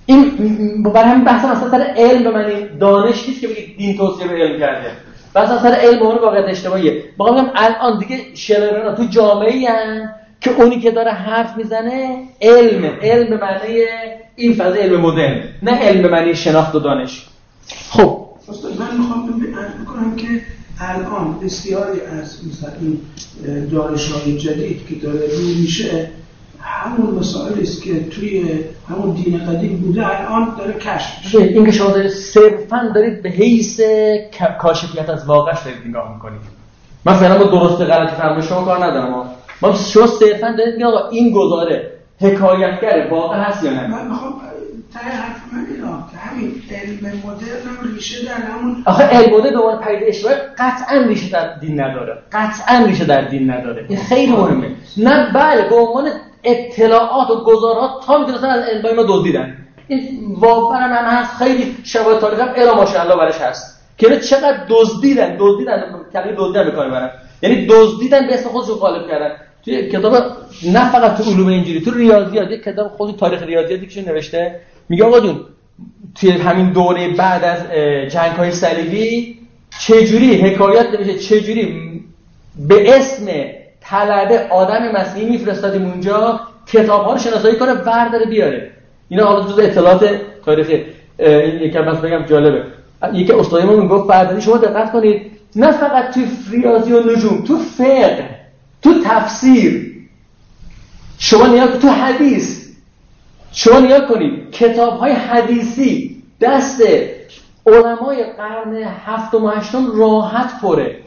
این برای همین بحث مثلا سر علم به معنی دانش نیست که بگید دین توصیه به علم کرده. مثلا سر علم اون واقعا اشتباهیه. میگم الان دیگه شلرنا تو جامعه‌ای ان که اونی که داره حرف میزنه علم به معنی این فضای علم مدرن، نه علم به معنی شناخت و دانش. خب استاد من میخوام بکنم که الان بسیاری از مثلا این دانش‌های جدید که داره روی میشه همون مسائلی است که توی همون دین قدیم بوده الان داره کشف میشه. این که شما دارید صرفاً دارید به حیث کاشفیت از واقعش دارید نگاه میکنید. مثلا با درست غلط فرمایش شما کار ندارم، ما شما صرفاً دارید میگید آقا این گزاره حکایتگر واقع هست یا نه. من میخوام ته حرف من اینا که همین علم مدرن ریشه در همون آخه علم مدرن به عنوان پدیده اجتماعی قطعاً ریشه در دین نداره. این خیلی مهمه. نه بله به عنوان اطلاعات و گزارات تا میتونستن از علمای ما دزدیدن. این واقعا هم هست، خیلی شواهد تاریخی هم الا ماشاءالله برش هست که چقدر دزدیدن کلی دزدیدن به کار برن، یعنی دزدیدن به اسم خودشون غالب کردن. توی کتاب نه فقط تو علوم انجیلی، تو ریاضیات، یک کتاب خود تاریخ ریاضیاتی که نوشته میگه آقا جون توی همین دوره بعد از جنگ‌های صلیبی چجوری حکایت نمیشه، چجوری به اسم طلبه آدم مسیحی میفرستادیم اونجا کتاب‌ها رو شناسایی کنه برداره بیاره. اینا حالا جزء اطلاعات تاریخی. این یکم بس بگم جالبه، یکی استاد ما میگفت برداری شما دقت کنید نه فقط تو ریاضی و نجوم، تو فقه، تو تفسیر، شما نیا تو حدیث، شما نیا کنید کتاب‌های حدیثی دست علمای قرن 7 و 8 راحت پره.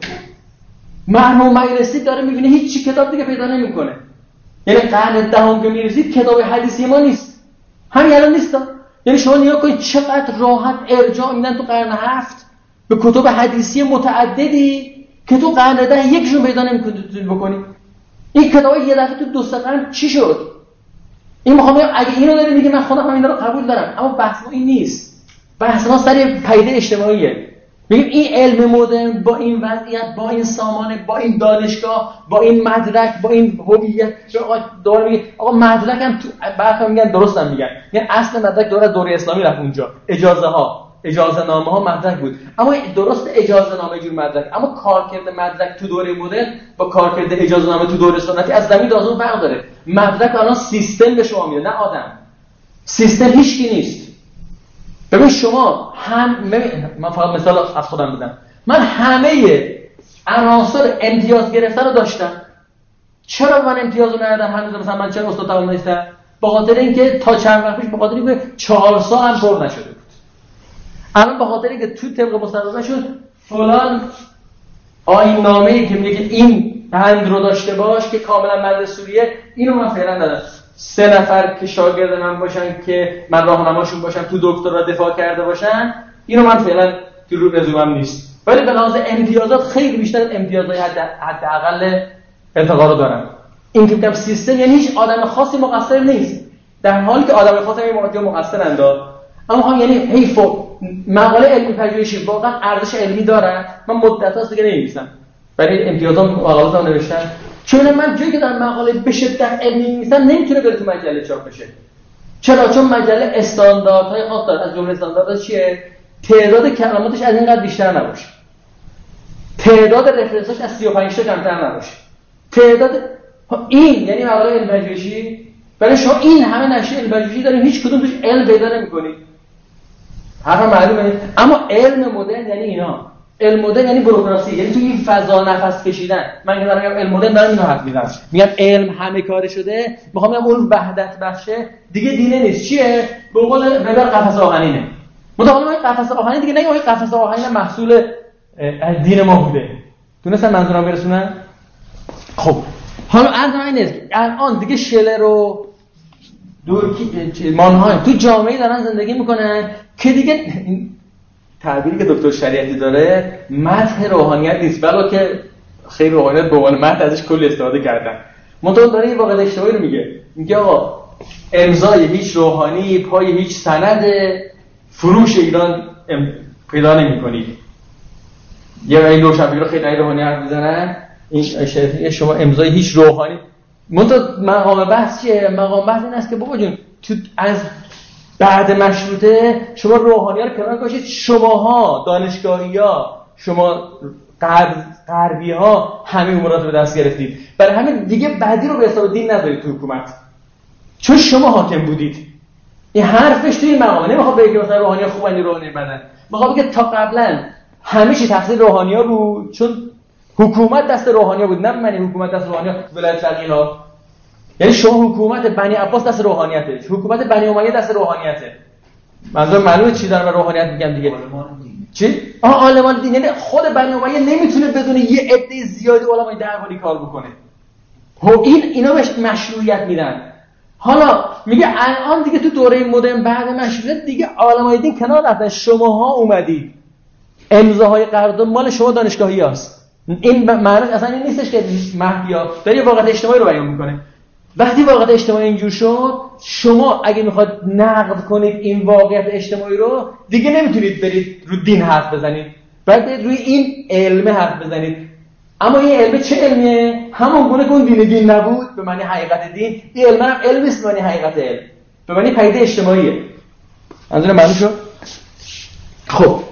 مرحوم مجلسی داره میبینه هیچ کتاب دیگه پیدا نمیکنه. یعنی قرن 10 که میرسید کتاب حدیثی ما نیست، همین الان نیست. یعنی شما نیا کنید چقدر راحت ارجاع میدن تو قرن 7 به کتب حدیثی متعددی که تو قرن 10 یکشون پیدا نمیکنید بکنید. این کتابا یه دفعه تو 2 قرن چی شد؟ این میخوام بگم اگه اینو داری میگی من خودم اینا رو قبول دارم، اما بحث ما این نیست. بحث ما سر پدیده اجتماعیه. میگیم این علم مدرن با این وضعیت، با این سامانه، با این دانشگاه، با این مدرک، با این هویت، دوباره میگه آقا مدرک هم تو بعضا میگن درستم میگن اصل مدرک دوره اسلامی رفت اونجا، اجازه نامه ها مدرک بود، اما درست اجازه نامه جور مدرک، اما کارکرد مدرک تو دوره مدرن با کارکرد اجازه نامه تو دوره سنتی از زمین تا آسمون فرق داره. مدرک الان سیستم به شما میده، نه آدم. سیستم هیچکی نیست. ببین شما من فقط مثال از خودم بدم، من همه عناصر امتیاز گرفتن رو داشتم. چرا من امتیاز رو ندادم هنوز؟ مثلا من چرا استاد تعامل نیستم؟ به خاطر اینکه تا چند وقت پیش به خاطر اینکه 4 سال هم پر نشده بود. الان به خاطر اینکه تو طبق مصوبه شد فلان آیین نامه‌ای که میگه این بند رو داشته باش که کاملا مرد سوریه، اینو من فعلا دادم. 3 نفر که شاگرد من باشن که من راهنماشون باشم تو دکترا دفاع کرده باشن، اینو من فعلا تو رو رزومم نیست. ولی به لحاظ امتیازات خیلی بیشتر از امتیازهای حداقل انتقال رو دارم. این که میگم سیستم یعنی هیچ آدم خاصی مقصر نیست، در حالی که آدم خاصی مقصرند. اما هم یعنی حیف مقاله علمی پژوهشی واقعا ارزش علمی داره. من مدت‌هاست دیگه نمی‌نویسم، برای امتیازام مقالاتم نوشتم، چون من جایی که در مقاله به شدت علمی می‌نویسم نمیتونه بره تو مجله چاپ بشه. چرا؟ چون مجله استانداردهای خاص داره. از جمله استانداردها چیه؟ تعداد کلماتش از اینقدر بیشتر نباشه، تعداد رفرنساش از 35 تا کمتر نباشه، تعداد این یعنی مقاله علمی پژوهشی. برای شما این همه نشریه علمی پژوهشی داریم، هیچ کدوم توش علم پیدا نمی‌کنید. حرفم معلومه. اما علم مدرن یعنی اینا. علم مدرن یعنی بوروکراسی، یعنی تو این فضا نفس کشیدن. من که دارم میگم علم مدرن دارم اینو حرف میزنم، میگم علم همه کاره شده، میخوام بگم اون وحدت بخشه دیگه دینه نیست. چیه؟ به قول وبر قفس آهنینه. متأسفانه این قفس آهنین دیگه نگم این قفس آهنین محصول دین ما بوده. دونستن منظورم برسونن؟ خب حالا عرض من اینه الان دیگه شلر و مانهای تو جامعه دارن زندگی میکنن که دیگه این تعبیری که دکتر شریعتی داره مدح روحانیت نیست، بلکه خیلی روحانیت به عنوان مدح ازش کلی استفاده کردن. منتها داره این واقعا اشتباهی رو میگه آقا امضای هیچ روحانی پای هیچ سند فروش ایران پیدا نمی‌کنید. یه این روشنفکرا خیلی روحانی حرف میزنن، این شریعتی شما امضای هیچ روحانی. منتها مقام بحث چیه؟ مقام بحث این است که بابا جون تو از بعد مشروطه شما روحانی‌ها رو کنار گذاشتید، شماها دانشگاهی‌ها، شما غربی‌ها همه امورات رو به دست گرفتید. برای همین دیگه بعدی رو به حساب دین نذارید تو حکومت، چون شما حاکم بودید. این حرفش توی این مقامه نمیخواد بگه مثلا روحانی‌ها خوبن یا روحانی بدن، میخواد بگه تا قبلا همه چی تقصیر روحانی‌ها بود، چون حکومت دست روحانی‌ها بود. نه معنی حکومت دست روحانی‌ها ولایت فقیه‌ها، یعنی شما حکومت بنی عباس دست روحانیته، حکومت بنی امیه دست روحانیته. منظور معلومه چی دارم به روحانیت میگم دیگه. چی؟ عالمان دین، یعنی خود بنی امیه نمیتونه بدون یه عده زیادی علمای درباری کار بکنه. اینا بهش مشروعیت میدن. حالا میگه الان دیگه تو دوره مدرن بعد مشروطیت دیگه علمای دین کنار رفتن، شماها اومدید امضاهای قرارداد مال شما دانشگاهیاست. این معنی اصلا این نیستش که مهدیا داره واقعیت اجتماعی رو بیان میکنه. وقتی واقعیت اجتماعی اینجور شد، شما اگه میخواد نقد کنید این واقعیت اجتماعی رو، دیگه نمیتونید برید رو دین حرف بزنید، باید برید روی این علم حرف بزنید. اما این علم چه علمیه؟ همون گونه که اون دین نبود به معنی حقیقت دین، این علم هم علم نیست به معنی حقیقت علم، به معنی پدیده اجتماعیه. منظور معلوم شد؟ خب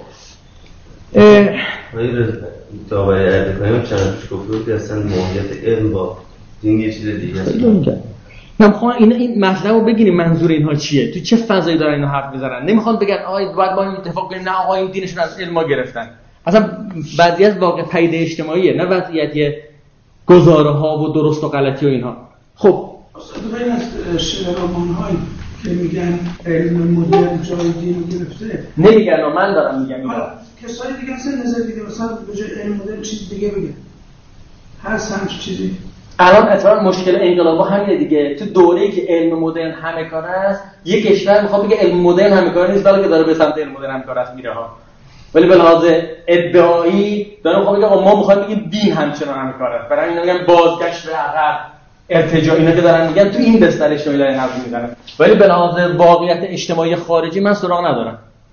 داوری عربی چند پیش گفته که اصلا موقعیت علم با دین یه چیز دیگه است. نمیخوام این مطلب رو بگیریم منظور اینها چیه، تو چه فضایی دارن اینو حرف میزنن. نمیخوام بگن آقا باید با این اتفاق کنیم، نه آقا این دینشون از علم گرفتن. اصلا وضعیت واقع پدیده اجتماعیه، نه وضعیت گزاره ها و درست و غلطی و اینها. خب استاد بین از شعرمان هایی که میگن علم مدرن جای دین رو گرفته نمیگن، من دارم میگم اینا. کسایی دیگه اصلا نظر دیگه مثلا به جای علم مدرن چیز دیگه بگن، هست همچین چیزی. الان اتفاقا مشکل انقلابا همینه دیگه. تو دوره‌ای که علم مدرن همه کار است، یک کشور میخواد بگه علم مدرن همه کار نیست، بلکه داره به سمت علم مدرن همه کار است میره ها. ولی به لحاظ ادعایی داره میخواد بگه ما میخوایم بگیم دین همچنان همه کار است. برای اینا میگن بازگشت به عقب، ارتجاع، اینا که دارن میگن تو این بستر اجتماعی دارن حرف میزنن. ولی به لحاظ واقعیت اجتماعی خارجی من سراغ ندارم.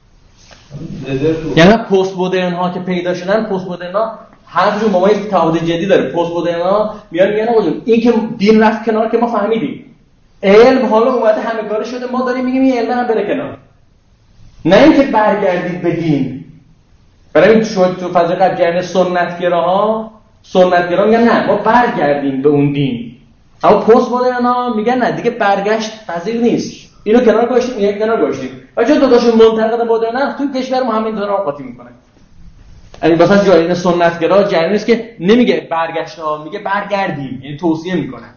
یعنی پست مدرن ها که پیدا شدن، پست مدرن ها حرفشون با ما یک تعهد جدی داره. پست مدرن ها میگن آقا جون این که دین رفت کنار که ما فهمیدیم، علم حالا اومده همه کاره شده، ما داریم میگیم این علم هم بره کنار، نه اینکه برگردید به دین. برای این تو فضای قبل سنتگراها میگن نه ما برگردیم به اون دین، اما پست مدرن ها میگن نه دیگه برگشت پذیر نیست، اینو کنار گذاشتیم، یک کنار گذاشتیم. و چون دو تاشون منتقد مدرن تو کشور ما همین دارن قاطی میکنن. یعنی مثلا جایین سنتگرا جریانی است که نمیگه برگشت ها، میگه برگردیم، یعنی توصیه میکنه.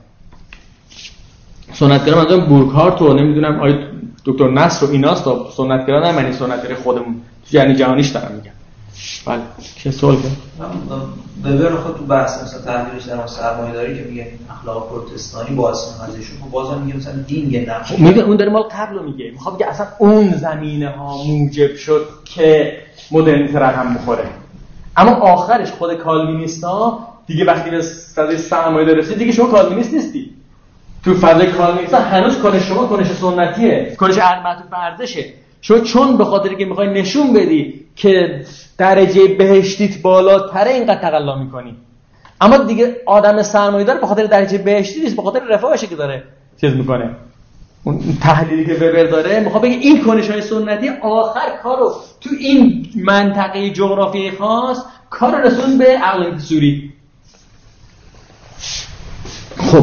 سنتگرا مثلا بورکهارت و نمیدونم آید دکتر نصر و ایناست، تا سنتگرا نه معنی سنتگرای خودمون تو جریان جهانیش دارن میگن. بله چه سوال کنم؟ ببر خود تو بحث مثلا تحلیلش در سرمایه‌داری که میگه اخلاق پروتستانی باعث ازشون، خب بازم میگه مثلا دین یه نقش میگه، اون داره مال قبلو میگه، میخواد بگه اصلا اون زمینه ها موجب شد که مدرنیته رقم بخوره. اما آخرش خود کالوینیستا دیگه وقتی به فضای سرمایه‌داری رسید دیگه شما کالوینیست نیستی. تو فضای کالوینیستا هنوز کنش شما کنش سنتیه، کنش معطوف به ارزشه. شما چون به خاطر که میخوای نشون بدی که درجه بهشتیت بالاتره اینقدر تقلا میکنی. اما دیگه آدم سرمایه‌دار به خاطر درجه بهشتی نیست، به خاطر رفاهشه که داره چیز میکنه. اون تحلیلی که وبر داره میخواد بگه این کنش‌های سنتی آخر کارو تو این منطقه جغرافیایی خاص کارو رسون به عقل انتزاعی. خب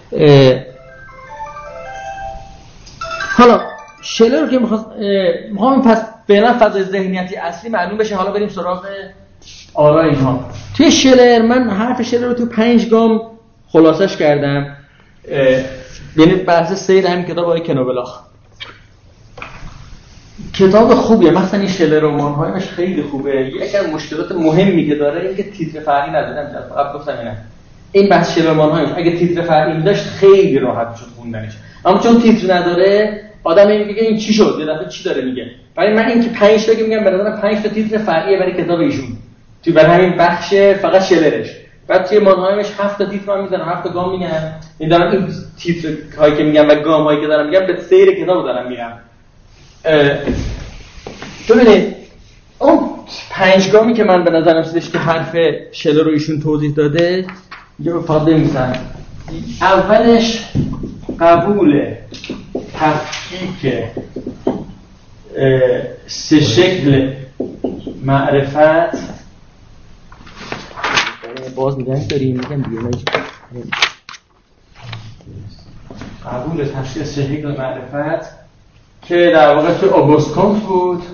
حالا شلر رو که میخوام پس فعلا فضای ذهنیتی اصلی معلوم بشه، حالا بریم سراغ آرای اینها. توی شلر من حرف شلر رو تو 5 گام خلاصش کردم. یعنی بحث سیر همین کتاب آقای کنوبلاخ کتاب خوبیه، مثلا این شلر رمان‌هایش خیلی خوبه. یکی از مشکلات مهمی که داره اینه که تیتر فرعی نداره. فقط گفتم این بحث شلر رمان‌هایش اگه تیتر فرعی می‌داشت خیلی راحت شد خوندنش، اما چون تیتر نداره آدم میگه این چی شد، یه دفعه چی داره میگه. برای من این که 5 تا که میگم به نظرم 5 تا تیتر فرعیه برای کتاب ایشون، توی برای همین بخش فقط شلرش. بعد توی مانهایمش 7 تا تیتر هم میذارن، 7 تا گام میگن. این دارم این تیتر هایی که میگم و گام هایی که دارم میگم به سیر کتابو دارم میگم. ببینید اون 5 گامی که من به نظرم رسیدش که حرف شلر رو ایشون توضیح داده یه فقط بنویسم. اولش قبول تفکیک سه شکل معرفت باز میگن داریم میگم دیگه قبول تشکیل سه شکل معرفت که در واقع تو آگوست کانت بود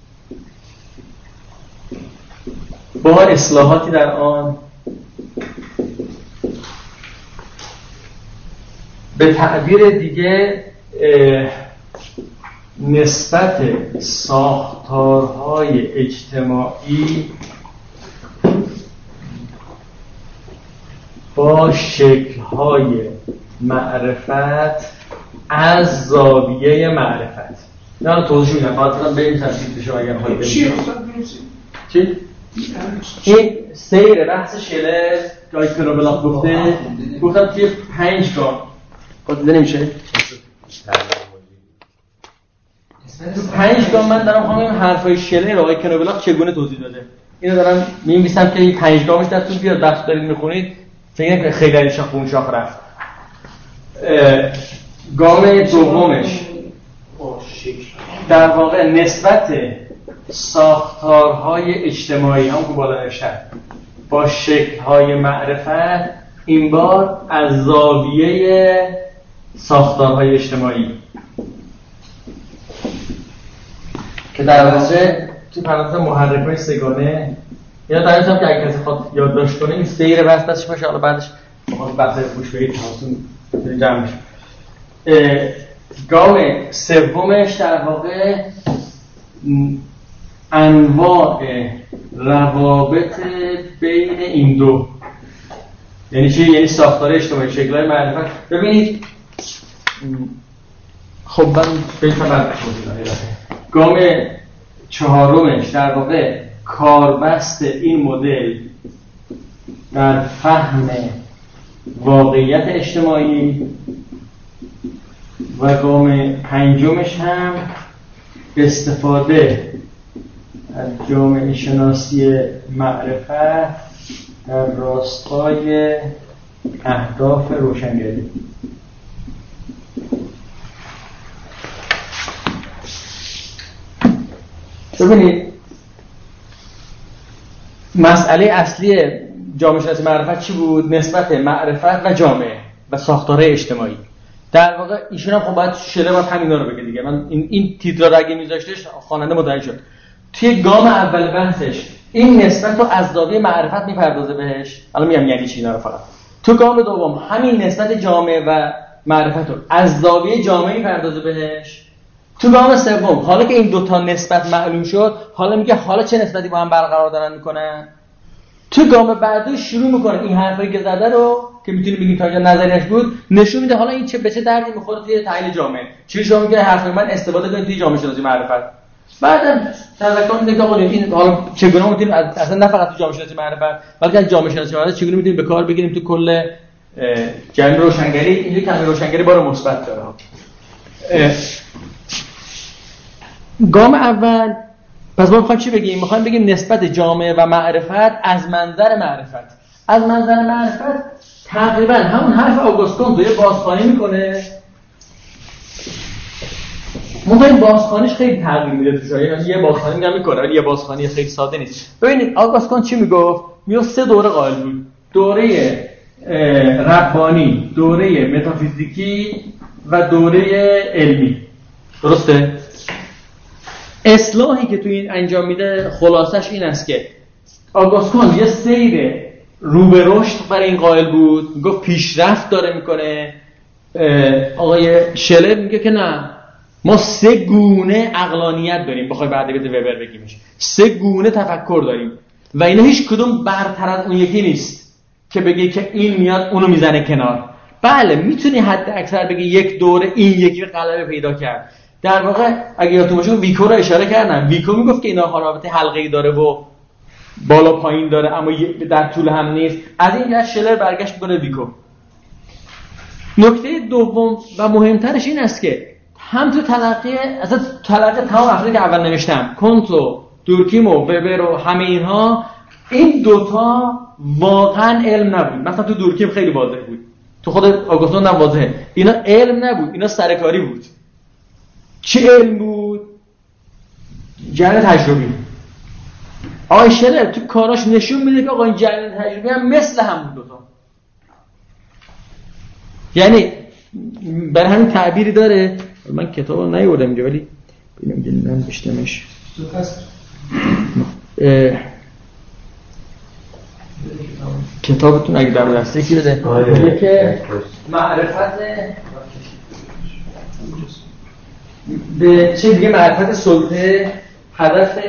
با اصلاحاتی در آن به تعبیر دیگه نسبت ساختارهای اجتماعی با شکل‌های معرفت از زاویه معرفت. نه توضیح میدم فقط بریم تفصیل بشه اگر خواهید چی؟ این سیر بحث شلر که کرابلاخ گفتم توی 5 گام دیده نمیشه؟ تو 5 گام من دارم خواهم این حرفای شلر آقای کرابلاخ چگونه توضیح داده. اینو دارم می‌نویسم که این 5 گامش دستتون بیاد بحث دارید میخونید فکر نکنید خیلی از شاخ اون شاخ رفت. گام دومش در واقع نسبت ساختارهای اجتماعی هم که بالا نوشتن با شکل‌های معرفت، این بار از زاویه ساختارهای اجتماعی که در واقع تو پرانتز محرک‌های سگانه یا در اینجا که اگه کسی خواهد یادداشت کنه این سیر بستش باشه، حالا بعدش بخواد بحث پوش بگید تماسون جمع میشه. گام سومش در واقع انواع روابط بین این دو، یعنی چی؟ یعنی ساختار اجتماعی، شکل‌های معرفت. ببینید خب من بهتر گام چهارمش در واقع کاربست این مدل در فهم واقعیت اجتماعی و گام پنجمش هم استفاده از جامعه شناسی معرفت در راستای اهداف روشنگری. ببینید مسئله اصلی جامعه شناسی معرفت چی بود؟ نسبت معرفت و جامعه و ساختارهای اجتماعی. در واقع ایشون هم خب باید شده باید همینا رو بگه دیگه. من این تیتر رو اگه میذاشتش خواننده متوجه شد. توی گام اول بحثش این نسبت رو از زاویه معرفت میپردازه بهش. الان میگم یعنی چی اینا رو فقط. تو گام دوم همین نسبت جامعه و معرفت رو از زاویه جامعه میپردازه بهش. تو گام سوم حالا که این دوتا نسبت معلوم شد، حالا میگه حالا چه نسبتی با هم برقرار دارن میکنن. تو گام بعدی شروع میکنه این حرفایی که زده رو که میتونیم بگیم تا اینجا نظریش بود نشون میده حالا این چه به چه دردی میخوره توی تحلیل جامعه. چی شما میگه حرفای من استفاده کنید توی جامعه شناسی معرفت. بعدم تذکر میده که آقا این حالا چگونه میتونیم اصلا نه فقط تو جامعه شناسی معرفت بلکه از جامعه شناسی معرفت چگونه میتونیم به کار بگیریم تو کل جامعه روشنگری. این کلمه روشنگری بار مثبت داره. گام اول پس ما میخوایم چی بگیم؟ میخوایم بگیم نسبت جامعه و معرفت از منظر معرفت. از منظر معرفت تقریبا همون حرف آگوست کانت رو بازخوانی میکنه. این بازخوانیش خیلی تغییر میده توش. یعنی یه بازخوانی میگم میکنه ولی یه بازخوانی خیلی ساده نیست. ببینید آگوست کانت چی میگفت؟ میگفت 3 دوره قائل بود. دوره ربانی، دوره متافیزیکی و دوره علمی. درسته؟ اصلاحی که تو این انجام میده خلاصش این است که آگوست کانت یه سیر رو به رشد برای این قائل بود، میگفت پیشرفت داره میکنه. آقای شلر میگه که نه، ما 3 گونه عقلانیت داریم، بخوای بعد بده وبر بگیمش 3 گونه تفکر داریم و اینا هیچ کدوم برتر از اون یکی نیست که بگی که این میاد اونو میزنه کنار. بله میتونی حد اکثر بگی یک دوره این یکی غلبه پیدا کرد. در واقع اگه یادتون باشه ویکو رو اشاره کردم. ویکو میگفت که اینا رابطه حلقه‌ای داره و بالا پایین داره اما در طول هم نیست. از این جهت شلر برگشت میکنه ویکو. نکته دوم و مهمترش این است که هم تو تلقی تمام افرادی که اول نوشتم، کانت و دورکیم و وبر و همه اینها، این دوتا واقعا علم نبود. مثلا تو دورکیم خیلی واضح بود، تو خود آگوست کانت هم واضحه. اینا علم نبود، اینا سرکاری بود. چه علم بود؟ جریان تجربی. آقای شلر تو کاراش نشون میده که آقا این جریان تجربی هم مثل همون دوتا، یعنی برای همین تعبیری داره. من کتاب رو نیاوردم اینجا ولی ببینم بشتمش. کتابتون اگه در دسته کی بده میگه که معرفت به چه دیگه معرفت سلطه هدف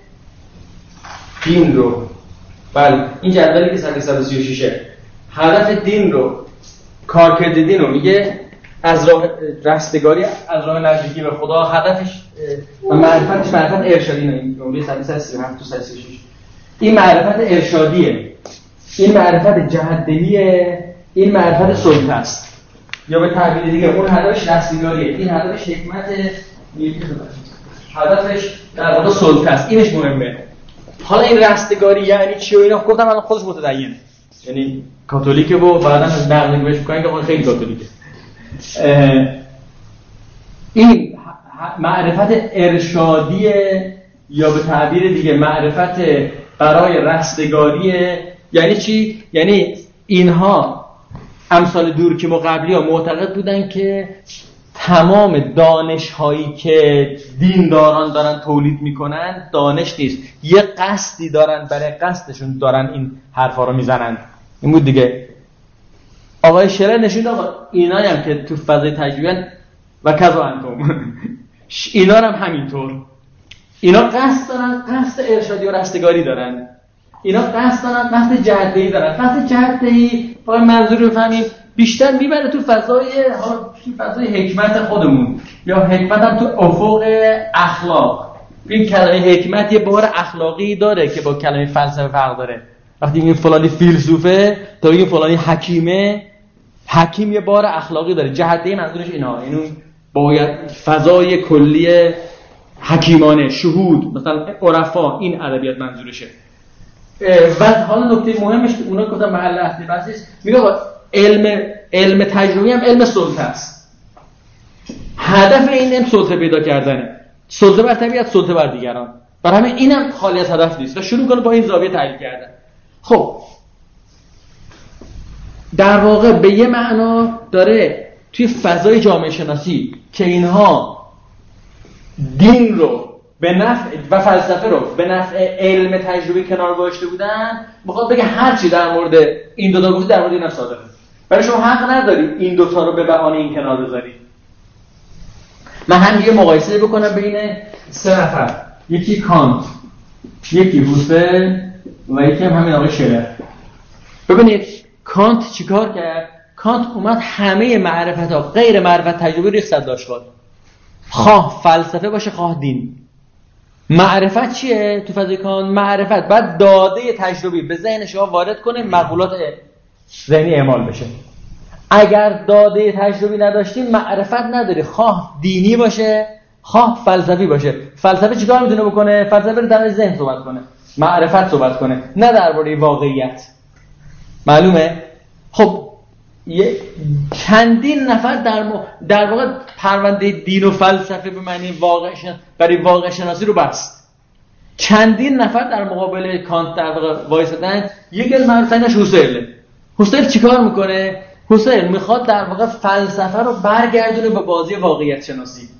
دین رو، بله این جدولی که 136 هدف دین رو، کارکرد دین رو میگه از راه رستگاری، از راه نزدیکی به خدا. هدفش و معرفتش معرفت ارشادی نه، این جمله 137 تو 136 این معرفت ارشادیه، این معرفت جهت‌دهیه، این معرفت سلطه است، یا به تعبیر دیگه اون هدفش رستگاریه، این هدفش حکمت، هدفش در واقع سلطه است. اینش مهمه. حالا این رستگاری یعنی چی و اینا گفتم الان خودش متدینه، یعنی کاتولیکه و بعداً نقد بهش میگن که خیلی کاتولیکه. این معرفت ارشادیه یا به تعبیر دیگه معرفت برای رستگاریه. یعنی چی؟ یعنی اینها امثال دورکیم و قبلی ها معتقد بودن که تمام دانش هایی که دینداران دارن تولید میکنن دانش نیست، یه قصدی دارن، برای قصدشون دارن این حرفا رو میزنن. این بود دیگه. آقای شلر نشون داد اینایی هم که تو فضای تجربیان و کذا انتم اینا هم همینطور، اینا قصد دارن، قصد ارشادی و رستگاری دارن، اینا قصد دارن، قصد جهت‌دهی دارن. قصد جهت‌دهی با منظور رو فهمیم بیشتر میبره تو فضای حکمت خودمون، یا حکمت هم تو افق اخلاق. این کلمه حکمت یه بار اخلاقی داره که با کلمه فلسفه فرق داره. وقتی میگیم فلانی فیلسوفه تا میگیم فلانی حکیمه، حکیم یه بار اخلاقی داره. جهت‌دهی منظورش اینا، اینو باید فضای کلی حکیمانه، شهود، مثلا عرفا، این ادبیات منظورشه. و حالا نکته مهمش که اونا گفتن محل اصلی بحثش میگه علم تجربی هم علم سلطه است. هدف این علم سلطه پیدا کردنه، سلطه بر طبیعت، سلطه بر دیگران. برای همین اینم خالی از هدف نیست و شروع کنه با این زاویه تحلیل کردن. خب در واقع به یه معنا داره توی فضای جامعه شناسی که اینها دین رو به نفع و فلسفه رو به نفع علم تجربی کنار گذاشته بودن، میخواد بگه هر چی در مورد این دو تا گفتی در مورد اینا صادقه. ولی شما حق نداری این دو تا رو به بهانه این کنار بذاری. من هم یه مقایسه بکنم بین سه نفر، یکی کانت، یکی هوسل و یکی هم همین آقای شلر. ببینید کانت چیکار کرد؟ کانت اومد همه معرفت‌ها غیر معرفت تجربی ریخت داشت، خواه فلسفه باشه خواه دین. معرفت چیه تو فضای کانت؟ معرفت بعد داده تجربی به ذهن شما وارد کنه، مقولات ذهنی اعمال بشه. اگر داده تجربی نداشتیم معرفت نداری، خواه دینی باشه خواه فلسفی باشه. فلسفه چیکار میتونه بکنه؟ فلسفه در ذهن صحبت کنه، معرفت صحبت کنه، نه درباره واقعیت. معلومه؟ خب چندین نفر در واقع پرونده دین و فلسفه به معنی برای واقع شناسی رو بست. چندین نفر در مقابل کانت در واقع وایسادن. یکی از معروف‌ترینش هوسل. هوسل چیکار میکنه؟ هوسل میخواد در واقع فلسفه رو برگردونه به بازی واقعیت شناسی.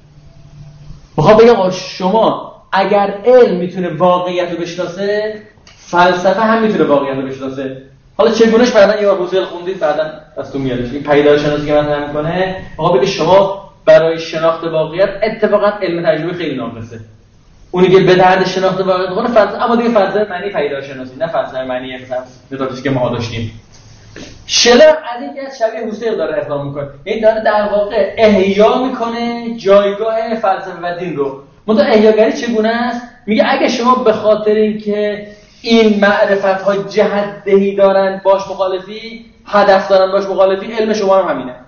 میخواد بگه شما اگر علم میتونه واقعیت رو بشناسه، فلسفه هم میتونه واقعیت رو بشناسه. حالا چگونهش بعدن یه هوسل خوندید بعدن از تو میادش. این پیدایش شناسی که مطرح میکنه میخواد بگه شما برای شناخت واقعیت اتفاقا علم تجربی خیلی ناقصه. اونی که به درد شناخت واقعیت میخوره فلسفه، اما دیگه فلسفه معنی پیدایش شناسی، نه فلسفه معنی متافیزیک که ما داشتیم. شلر از این که شبیه هوسل داره اقدام میکنه، این داره در واقع احیا میکنه جایگاه فلسفه و دین رو. منتها احیاگری چگونه است؟ میگه اگه شما به خاطر اینکه این معرفت ها جهت دهی دارن باش مخالفی، هدف دارن باش مخالفی، علم شما هم همینه.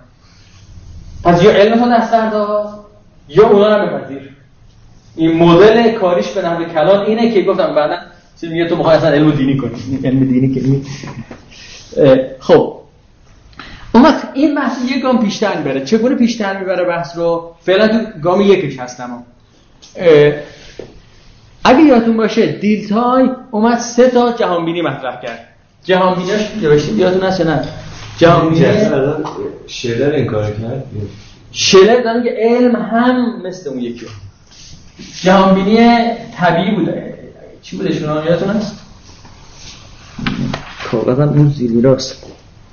پس یا علم تو دست بردار یا اونا رو بپذیر. این مدل کاریش به نحو کلان اینه که گفتم بعداً میگه تو میخوای اصلا علم دینی کنی. علم دینی که خب اون وقت این بحث یک گام پیشتر میبره. چگونه پیشتر میبره بحث رو؟ فعلا تو گام یکش هستم. اگه یادتون باشه دیلتای اومد 3 تا جهانبینی مطرح کرد. جهانبینیاش نوشتیم یادتون هست یا نه؟ جهانبینی شلر این کارو کرد. شلر داره که علم هم مثل اون یکی. جهانبینی طبیعی بوده. چی بوده شما یادتون هست؟ کاغذم اون زیر راست.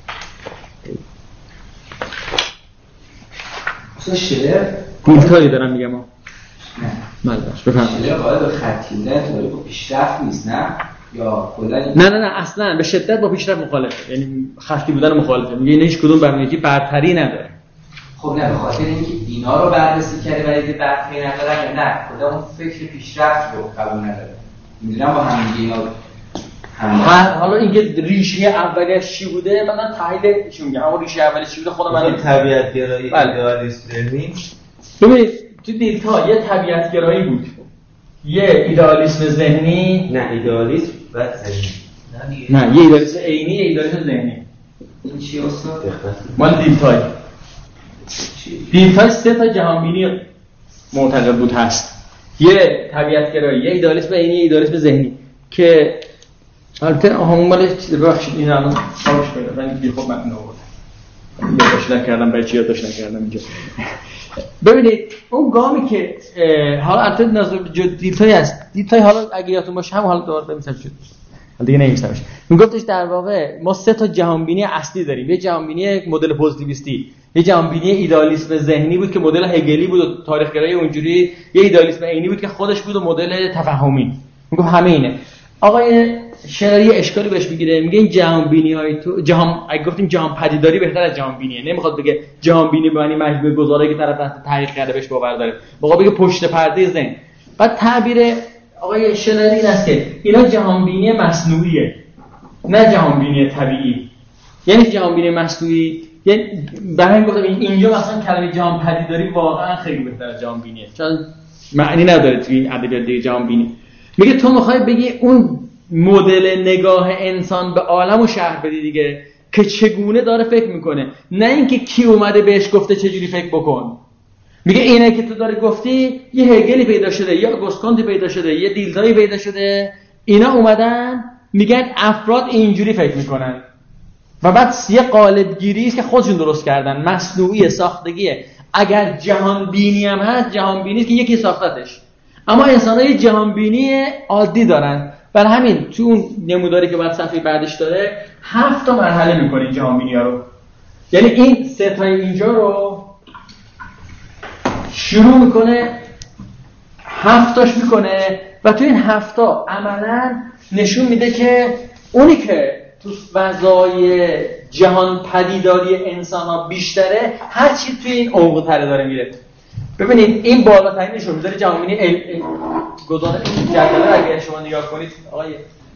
شلر دیلتایی دارم میگم ها. نه بفرمایید. شلر قائل به خطی بودن تاریخ و پیشرفت نیست نه؟ یا کلا نه اصلا به شدت با پیشرفت مخالفه. یعنی خطی بودن مخالفه. میگه این هیچ کدوم برای یکی برتری نداره. خب نه به خاطر اینکه اینا رو بررسی کرده ولی دیگه برتری نداره یا نه خدا اون فکر پیشرفت رو قبول نداره. میدونم با هم دیگه اینا حالا اینکه ریشه اولیش چی بوده من تحلیل چی میگم اما ریشه اولیش چی بوده خودم من طبیعت گرایی ایدئالیسم ذهنی. ببینید تو دیلتا یه طبیعت گرایی بود، یه ایدئالیسم ذهنی، نه ایدئالیسم و ذهنی، نه یه ایدئالیسم عینی، یه ایدئالیسم ذهنی. این چی استاد؟ مال دیلتای 3 تا جهانبینی معتقد بود هست، یه طبیعت گرایی، یه ایدئالیسم عینی، یه ایدئالیسم ذهنی که البته همون مال ببخشید این الان خاموش کنید من بی خود متن آوردم یادداشت نکردم برای چی یادداشت نکردم اینجا. ببینید اون گامی که حالا البته نظر دیلتای هست، دیلتای حالا اگه یادتون باشه هم حالا دوباره بنویسم شد دیگه نمی‌نویسمش. میگفتش در واقع ما 3 تا جهانبینی اصلی داریم، یه جهانبینی مدل پوزیتیویستی، یه جهانبینی ایدئالیسم ذهنی بود که مدل هگلی بود و تاریخ گرایی اونجوری، یه ایدئالیسم عینی بود که خودش بود و مدل تفاهمی. میگفت همه اینه. آقای شلر یه اشکالی بهش میگیره، میگه این جهانبینی‌های تو اگه گفتیم جهان پدیداری بهتر از جهانبینیه، نمیخواد بگه جهانبینی به معنی مجموعه گزاره‌ای که طرف تحقیق کرده بهش باور داره، واقعا بگه پشت پرده ذهن. بعد تعبیر آقای شلر این است که اینا جهانبینی مصنوعیه نه جهانبینی طبیعی. یعنی جهانبینی مصنوعی یعنی برای گفتم اینجا مثلا کلمه جهان پدیداری واقعا خیلی بهتر از جهانبینیه، چون معنی نداره توی این ادبیات دیگه جهانبینی. میگه تو میخوای بگی اون مدل نگاه انسان به عالم و شهر بدی دیگه که چگونه داره فکر میکنه، نه اینکه کی اومده بهش گفته چجوری فکر بکن. میگه اینه که تو داره گفتی یه هگلی پیدا شده، یا آگوست پیدا شده، یه دیلتایی پیدا شده، اینا اومدن میگن افراد اینجوری فکر میکنن و بعد یه قالب گیری است که خودشون درست کردن، مصنوعی، ساختگیه. اگر جهان بینی هم هست، جهان بینی که یکی ساختتش، اما انسان‌ها یه جهان بینی عادی دارن. برای همین تو اون نموداری که بعد صفحه بعدش داره 7 تا مرحله میکنه این جهان بینی‌ها رو. یعنی این 3 تا اینجا رو شروع میکنه 7 تاش میکنه و تو این 7 تا عملاً نشون میده که اونی که تو فضای جهان پدیداری انسان‌ها بیشتره هر چی توی این عمق‌تر داره میره. ببینید این بالاترین نشون میذاره جهانبینی گزاره جدول اگه شما نگاه کنید آقای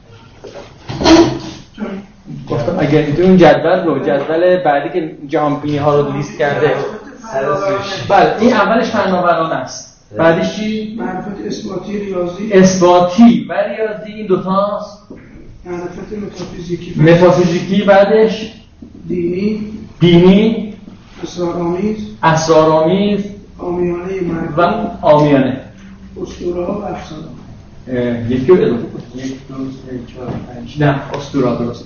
گفتم اگر تو اون جدول بعدی که جهانبینی ها رو لیست کرده بله این اولش فناورانه است، بعدش چی؟ معرفت اثباتی ریاضی، اثباتی و ریاضی، این دو تاست. معرفت متافیزیکی، بعدش دینی، اسرارآمیز، عامیانه مرگ و عامیانه، اسطوره ها و افسانه. یکی رو اضافه کنید 1 2 3 4 5 نه اسطوره ها درست.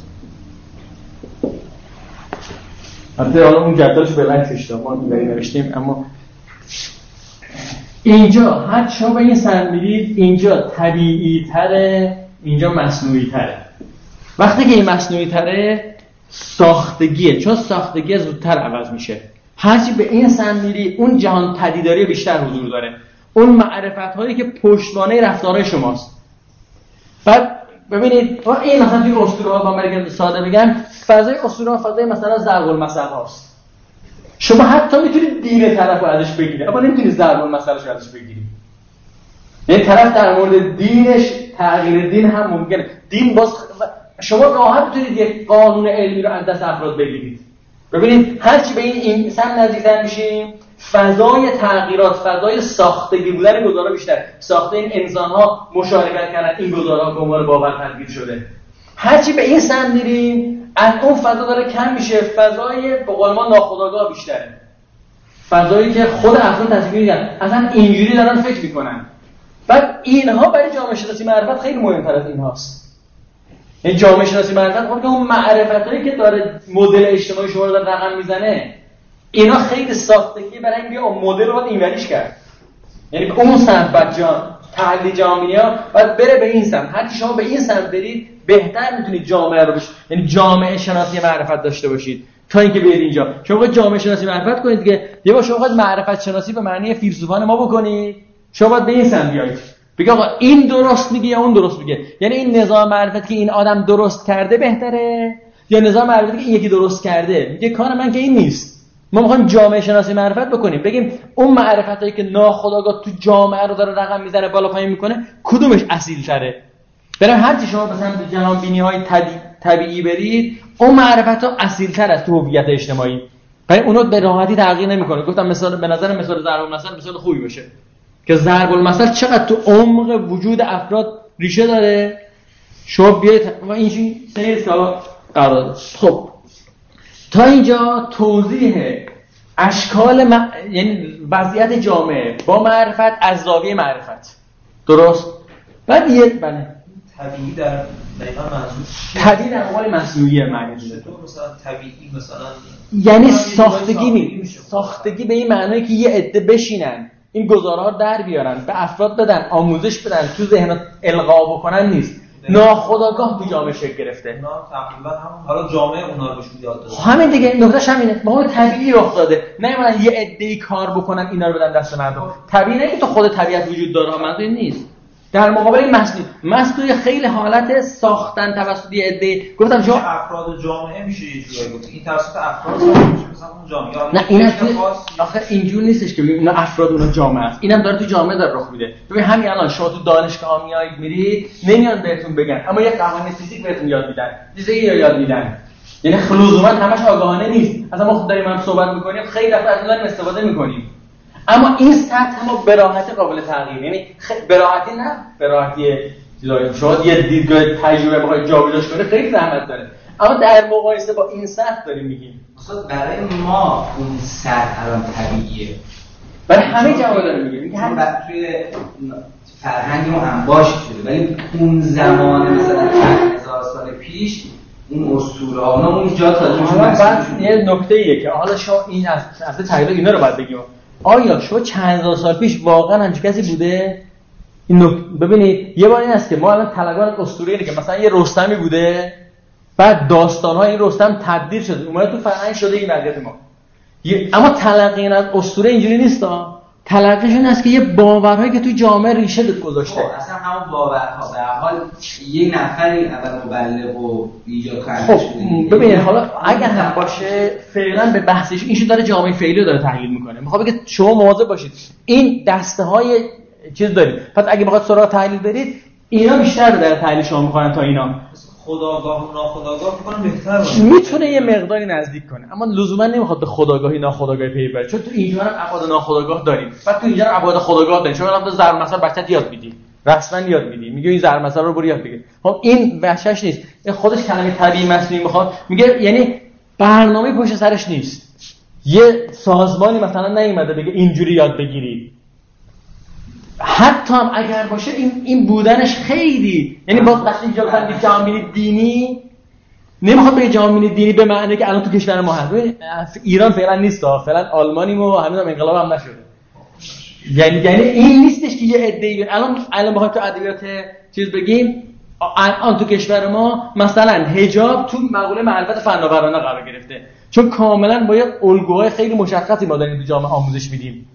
البته حالا اون جدولشو بالعکسش داد ما اینجوری نوشتیم، اما اینجا هر چا به این سر میرید اینجا طبیعی تره، اینجا مصنوعی تره. وقتی که این مصنوعی تره ساختگیه، چون ساختگی زودتر عوض میشه. هرچی به این سمت میری اون جهان پدیداری بیشتر حضور داره، اون معرفت هایی که پشتوانه رفتارهای شماست. بعد ببینید این مثلا توی اسطوره ها با مرگ ساده بگم فضای اسطوره ها فضای مثلا ضرب المثل هاست. شما حتی میتونید دین طرف رو ازش بگیرید اما نمیتونید ضرب المثلش رو ازش بگیرید. یعنی طرف در مورد دینش تغییر دین هم ممکنه. دین باز شما راحت میتونید یک قانون علمی رو از دست افراد بگیرید. ببینید هرچی به این سمت نزدیکتر میشیم فضای تغییرات، فضای ساختگی بودن گزارا بیشتر، ساخته این انسان‌ها مشارکت کردن این گزارا به عنوان باور تبدیل شده. هرچی به این سمت میریم از اون فضا داره کم میشه، فضای به قول ما ناخودآگاه بیشتره، فضایی که خود افراد تصمیم میگیرن اصلا اینجوری دارن فکر میکنن. بعد اینها برای جامعه شناسی معرفت خیلی مهمتر از اینهاست. یعنی جامعه شناسی معرفت خود که اون معرفتایی که داره مدل اجتماعی شما رو داره رقم میزنه، اینا خیلی ساختگی برای این بیا مدل رو باید اینوریش کرد. یعنی اون سمت بعد تحلیل جامعه بعد بره به این سمت. هر کی شما به این سمت برید بهتر میتونید جامعه رو یعنی جامعه شناسی معرفت داشته باشید تا اینکه بیاید اینجا. شما باید جامعه شناسی معرفت کنید دیگه. یه بار شما باید معرفت شناسی به معنی فیلسوفان ما بکنید. شما باید به این سمت بیاید. بگید آقا این درست میگه یا اون درست میگه. یعنی این نظام معرفت که این آدم درست کرده بهتره یا نظام معرفتی که این یکی درست کرده. میگه کار من که این نیست. ما میخوایم جامعه شناسی معرفت بکنیم، بگیم اون معرفتایی که ناخودآگاه تو جامعه رو داره رقم میزنه بالا پایین میکنه کدومش اصیل‌تره. برای هر چی شما به سمت جهانبینی‌های طبیعی برید، اون معرفت‌ها اصیل‌تر از تو هویت اجتماعی. برای اونها به راحتی تغییر نمی‌کنه. گفتم مثال به نظر مثال ضرب المثل مثال خوبی باشه که ضرب المثل چقدر تو عمق وجود افراد ریشه داره. شما بیاید و این سری سالا قرار داد. خب تا اینجا توضیح اشکال یعنی وضعیت جامعه با معرفت از زاویه معرفت. درست؟ بعد یه بله طبیعی در دقیقاً منظور طبیعی در مقابل مصنوعی معنی شده. مثلا طبیعی مثلا یعنی ساختگی به این معنی که یه عده بشینن این گزاره‌ها در بیارن به افراد بدن آموزش بدن تو ذهن القا بکنن نیست. ناخودآگاه تو جامعه شکل گرفته. اونا تقریبا همون حالا جامعه اونا رو بهشون یاد داده. همین دیگه نکتهش همینه. ما طبیعی رخ داده. نه مثلا یه عده‌ای کار بکنن اینا رو بدن دست مردم. طبیعی نه که تو خود طبیعت وجود داره، منظور نیست. در مقابل این مسئول خیلی حالت ساختن توسط یه عده. گفتم شما افراد جامعه میشه یه جوری گفت. این توسط افراد میشه مثلا اون جامعه. نه اینا آخه اینجور نیستش که اینا افراد اون جامعه است. اینم داره تو جامعه داره رخ میده. ببین همین الان شما تو دانشگاه میایید میرید نمیان بهتون بگن اما یه قوانین فیزیک بهتون یاد میدن. چیزی یاد میدن. یعنی لزوما همش آگاهانه نیست. اصلا ما خود داریم هم صحبت میکنیم خیلی دفعه از اون استفاده میکنیم. اما این سطح ما به راحتی قابل تغییر، یعنی به راحتی نه به راحتی چیزایی شاید یه دیدگاه تجربه بخواد جابجاش کنه خیلی زحمت داره، اما در مقایسه با این سطح داریم میگیم اصلا برای ما اون سطح الان طبیعیه، برای همه جواب داریم میگیم هم توی فرهنگ ما انباشت شده، ولی اون زمان مثلا 1000 سال پیش اون اسطوره‌ها اون جا تازه‌شون بعد یه نکته‌ایه که حالا شما این از تحلیل اینا رو باید بگیم. آیا شما چند هزار سال پیش واقعا همچین کسی بوده؟ ببینید یه بار این است که ما الان تلقی از اسطوره اینه که مثلا یه رستمی بوده بعد داستان‌های این رستم تبدیل شده اومده تو فرهنگ شده این وضعیت ما. اما تلقی از اسطوره اینجوری نیستا. تلقیش این است که یه باورهایی که تو جامعه ریشه گذاشته. اصلا همون باورها به هر حال یه نفری اول مبلغ و ایجاد کرده خب ببینید حالا اگر هم باشه فعلا به بحثش اینشون داره جامعه فعلی رو داره تحلیل میکنه. میخوام بگم شما مواظب باشید این دسته‌های چیز دارید. پس اگه بخواد سراغ تحلیل برید اینا بیشتر در تحلیل شما میخوان تا اینا خودآگاه و ناخودآگاه میکنم بهتر باشه. میتونه یه مقداری نزدیک کنه اما لزوما نمیخواد به خودآگاهی ناخودآگاهی پی ببره، چون تو اینجا هم ابعاد ناخودآگاه داریم بعد تو اینجا هم ابعاد خودآگاه داریم. شما الان ضرب مثلا بچه‌ت یاد میدی رسما یاد میدی میگه این ضرب مثلا رو برو یاد بگیر. خب این وحشش نیست، این خودش کلمه طبیعی مصنوعی میخواد میگه یعنی برنامه پشت سرش نیست. یه سازمانی مثلا نیومده بگه اینجوری یاد بگیرید. حتی هم اگر باشه این بودنش خیلی یعنی باز وقتی اینجا مثلا جامعه دینی نمیخواد بگه جامعه دینی به معنی که الان تو کشور ما هست. ایران فعلا نیست فعلا آلمانیم و همین هم انقلاب هم نشده. یعنی این نیستش که یه عده‌ای الان بخوایم تو ادبیات چیز بگیم الان تو کشور ما مثلا حجاب تو مقوله معرفت فناورانه قرار گرفته چون کاملا با یه الگوهای خیلی مشخصی ما داریم تو جامعه آموزش میدیم.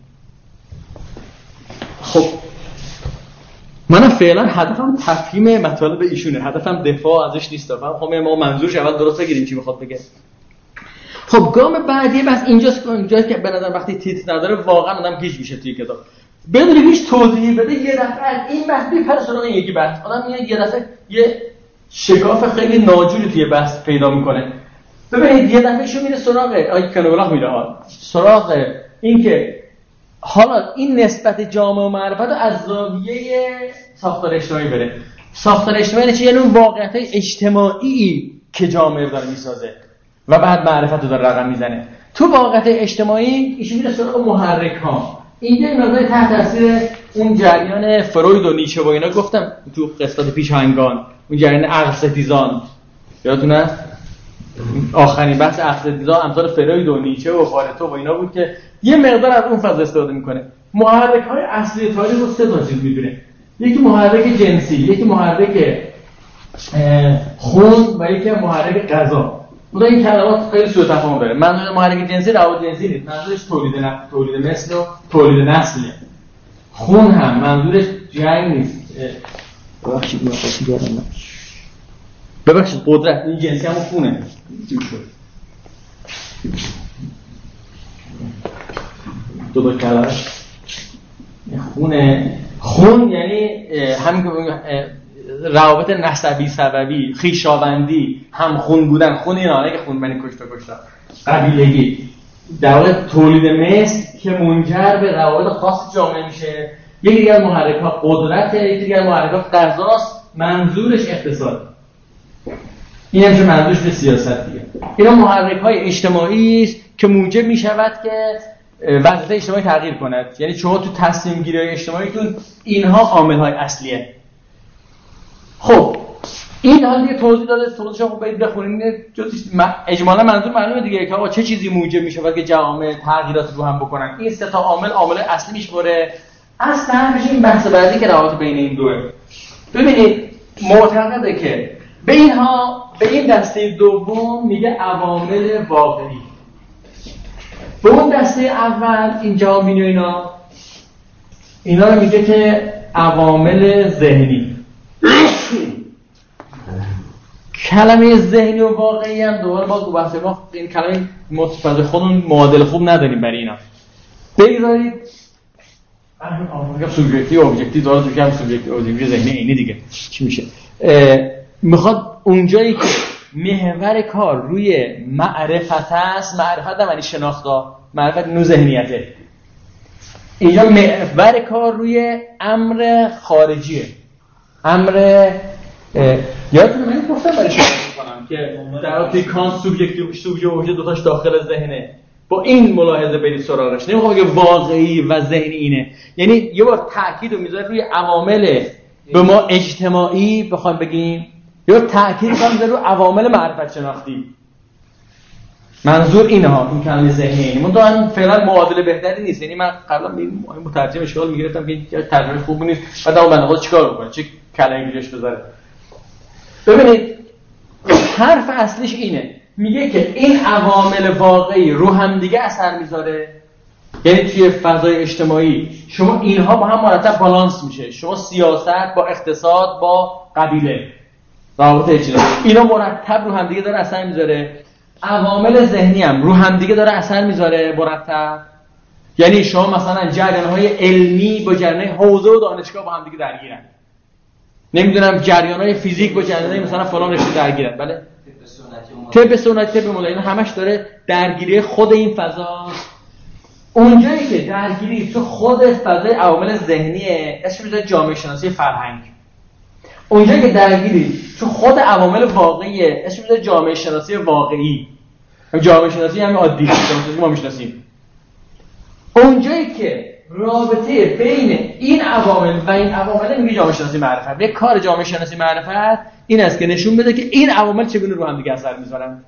خب من فعلا هدفم تفهیم مطالب ایشونه، هدفم دفاع ازش نیست. خب ما منظورش اول درست بگیریم چی میخواد بگه. خب گام بعدی بس اینجاست که به نظر وقتی تیتر نداره واقعا آدم گیج میشه توی کتاب بدون هیچ توضیحی بده یه دفعه این بحث میپره سراغ این یکی بحث آدم میاد یه دفعه یه شکاف خیلی ناجوری توی بحث پیدا میکنه. ببینید یه دفعه شو میره سراغ کنولاق میره سراغ این که حالا این نسبت جامعه و معرفت از زاویه ساختار اجتماعی بره. ساختار اجتماعی چیه؟ یعنی اون واقعیت‌های اجتماعی که جامعه رو داره میسازه و بعد معرفت رو داره رقم میزنه. تو واقعیت اجتماعی ایشون میره سراغ محرک‌ها. اینجا این مقدار تحت تاثیر اون جریان فروید و نیچه و اینا گفتم تو قسمت پیشاهنگان، اون جریان عقل ستیزان یادتونه؟ آخرین بحث عقل ستیزان امثال فروید و نیچه و فارتو و اینا بود که یه مقدار از اون فضا استفاده میکنه. محرک‌های اصلی تاریخ رو سه تا چیز میدونه. یکی محرک جنسی، یکی محرک خون و یکی محرک غذا. اون این کلمات خیلی سوء تفاهم داره. منظور محرک جنسی روابط جنسی نیست، منظورش تولید مثل و تولید نسله. خون هم منظورش جنگ نیست. ببخشید قدرت این جنسی هم خونه. دو کلمه خون یعنی همین که روابط نسبی سببی، خویشاوندی، هم خون بودن، خون اینا نه که خون بنی کشتا قبیلگی، در واقع تولید مثل که منجر به روابط خاص جامعه میشه. یکی دیگه از محرک‌ها قدرته، یکی دیگه از محرک‌ها غذاست، منظورش اقتصاد. این همیشه منظورش به سیاست دیگه. اینا محرک‌های اجتماعی است که موجب میشود که وضعیت اجتماعی تغییر کند. یعنی شما تو تصمیم گیری اجتماعیتون اینها عامل‌های اصلیه. خب این حال دیگه توضیح داده، توضیحش رو برید بخونید. اجمالا منظور معلومه دیگه که آقا چه چیزی موجب میشه که جوامع تغییرات رو هم بکنن. این سه تا عامل اصلی میشوره. اصلا همش این بحث بعدی که روابط بین این دوه. ببینید معتقده که به این دسته دوم میگه عوامل واقعی. به اون دسته اول این جوامین و اینا رو میگه که عوامل ذهنی. کلمه ذهنی و واقعی هم دوباره باز تو بحث ما این کلمه متفاوت خودمون معادل خوب نداریم برای اینا. بگذارید سوبژکتیو ابجکتیو داره تو کلمه سوبژکتیو ابجکتیو ذهنی اینی دیگه چی میشه؟ میخواد اونجایی که محور کار روی معرفت است، معرفت معنی شناختا، معرفت نو ذهنیته. اینجا محور کار روی امر خارجیه. امر یادتونه من گفتم برای شما میکنم که در واقع کانت سوبژکتیو اوبژه دوتاش داخل ذهنه. با این ملاحظه برید سراغش. نمیخوام بگم واقعی و ذهنی اینه. یعنی یه بار تاکید رو میذاره روی عوامل به ما اجتماعی بخوایم بگیم، یا تاکید میذاره رو عوامل معرفت شناختی. منظور اینها این کلمه ذهنی اینه. من فعلا معادله بهتری نیست. یعنی من قبلا به این مترجم اشکال میگرفتم که ترجمه خوب نیست. بعد اون بنده خدا چیکار میکنه؟ چه کلمه‌ای روش بذاره؟ ببینید حرف اصلیش اینه. میگه که این عوامل واقعی رو هم دیگه اثر میذاره. یعنی توی فضای اجتماعی شما اینها با هم مرتب بالانس میشه. شما سیاست با اقتصاد با قبیله روابط اجتماعی اینا مرتب رو هم دیگه داره اثر میذاره. عوامل ذهنی هم رو هم دیگه داره اثر میذاره مرتب. یعنی شما مثلا جریان‌های علمی با جریان‌های حوزه و دانشگاه با هم دیگه درگیرن. نمیدونم جریان‌های فیزیک با جریان‌های مثلا فلان رشته درگیرن. بله طب سنتی طب مدرن اینا همش داره درگیری خود این فضاست. اونجایی که درگیری تو خود فضای عوامل ذهنیه اسمش میذاره جامعه شناسی فرهنگ. اونجایی که درگیری تو خود عوامل واقعیه اسمش میذاره جامعه شناسی واقعی. جامعه شناسی همین عادی که ما میشناسیم. اونجایی که رابطه بین این عوامل و این عوامل میگه جامعه شناسی معرفت. یک کار جامعه شناسی معرفت این است که نشون بده که این عوامل چگونه رو هم دیگه اثر میذارن.